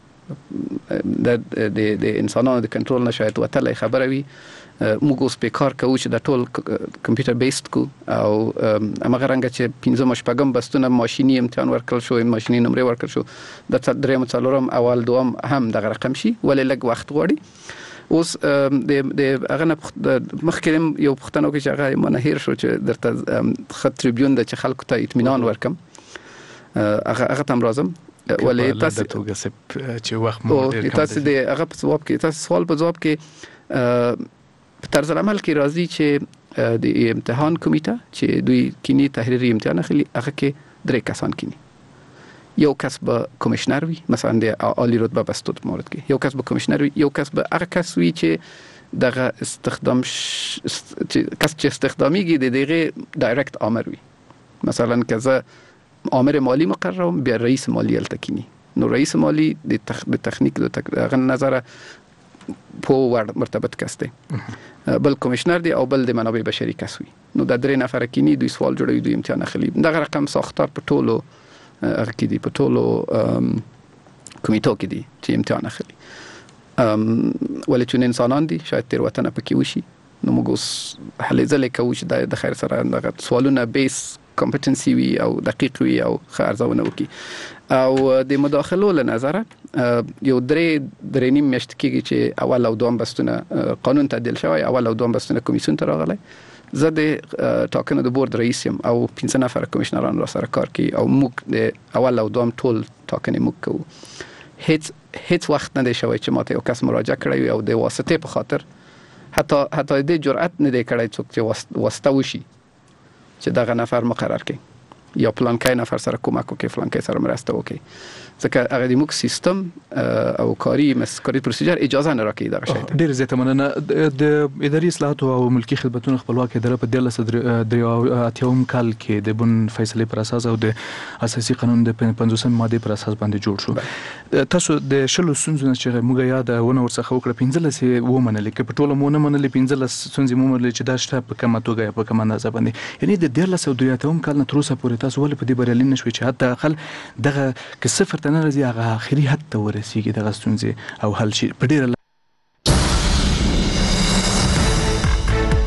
د د انسانانو د کنټرول نه شاید وتلی خبره وي. موږ اوس په کار کوو چې د ټول کمپیوټر بیسډ کو او هغه رنګه چې پنځم او شپږم بستونه ماشیني امتحان ورکړل شو، ماشیني نمرې ورکړل شو، د دریم څلورم اول دوم هم دغه رقم شي، ولې لږ وخت غواړي. اوس د د هغه نه مخکې یو پښتنو کې چې هغه منهیر شو چې درته خط تریبیون د چې خلکو ته اطمینان ورکم، هغه هغه تم راځم. ولې تاسو چې وخت مو ډیر کم تاسو د هغه په جواب کې تاسو سوال په جواب کې په طرز عمل کې راځي چې د امتحان کمیټه چې دوی کینی تحریری امتحان اخلي، هغه کې درې کسان کینی. یو کس به کمیشنر وي، مثلا د عالی رتبه بستود مورد کې یو کس به کمیشنر وي، یو کس به هغه کس وي چې دغه استخدام ش... کس چې استخدامیږي د دغه ډایرکټ امر وي. مثلا که زه امر مالی مقررم، بیا رئیس مالی التکینی، نو رئیس مالی د تخ... د تخنیک د تک... هغه نظر په ور مرتبط کس دی، بل کمیشنر دی او بل د منابع بشري کس وي. نو د درې نفر کینی دوی سوال جوړوي، دوی امتحان اخلي. دغه رقم ساختار په ټولو هغه کې دي، په ټولو کمیټو کې دي چې امتحان اخلي. ولې چې انسانان دي شاید تیروتنه پکې وشي، نو موږ اوس هلې ځلې کوو چې د خیر سره دغه سوالونه بیس کمپټنسي وي او دقیق وي او ښه ارزونه وکړي. او د مداخلو له نظره یو درې درې نیم میاشتې کېږي چې اول او دوم بستونه قانون تعدیل شوی، اول او دوم بستونه کمیسیون ته راغلی. زه د ټاکنو د بورډ رئیس یم او پنځه نفر کمیشنران را سره کار کوي او موږ د اول او دوم ټول ټاکنې موږ کوو. هیڅ هیڅ وخت نه دی شوی چې ماته یو کس مراجعه کړی او د واسطې په خاطر حتی حتی دې جرأت نه دی کړی څوک چې واسطه وشي چې دغه نفر مقرر کړي یا پلانکای نفر سره کومک وکړي فلانکای سره مرسته وکړي ځکه هغه د موږ سیستم او کاری مسکري پروسیجر اجازه نه راکړي دغه شی ډیر زیاته مننه د اداري اصلاحات او ملکی خدماتو خپلواکي اداره په دیارلس اتیاوم کال کې د بن فیصله پر اساس او د اساسي قانون د پنځوسم ماده پر اساس باندې جوړ شو تاسو د شلو سنځونه چې موږ یاد ونه ورڅخه وکړه پنځلس و منل کې په ټوله مونږ منل پنځلس سنځي مو منل چې دا شته په کومه توګه په کومه اندازه باندې یعنی د دیارلس او اتیاوم کال نه تر اوسه پورې تاسو ول په دې بریالي نشوي چې حتی خل دغه ک صفر ته نه راځي هغه اخري حد ته ورسیږي دغه ستونزې او حل شي په ډیره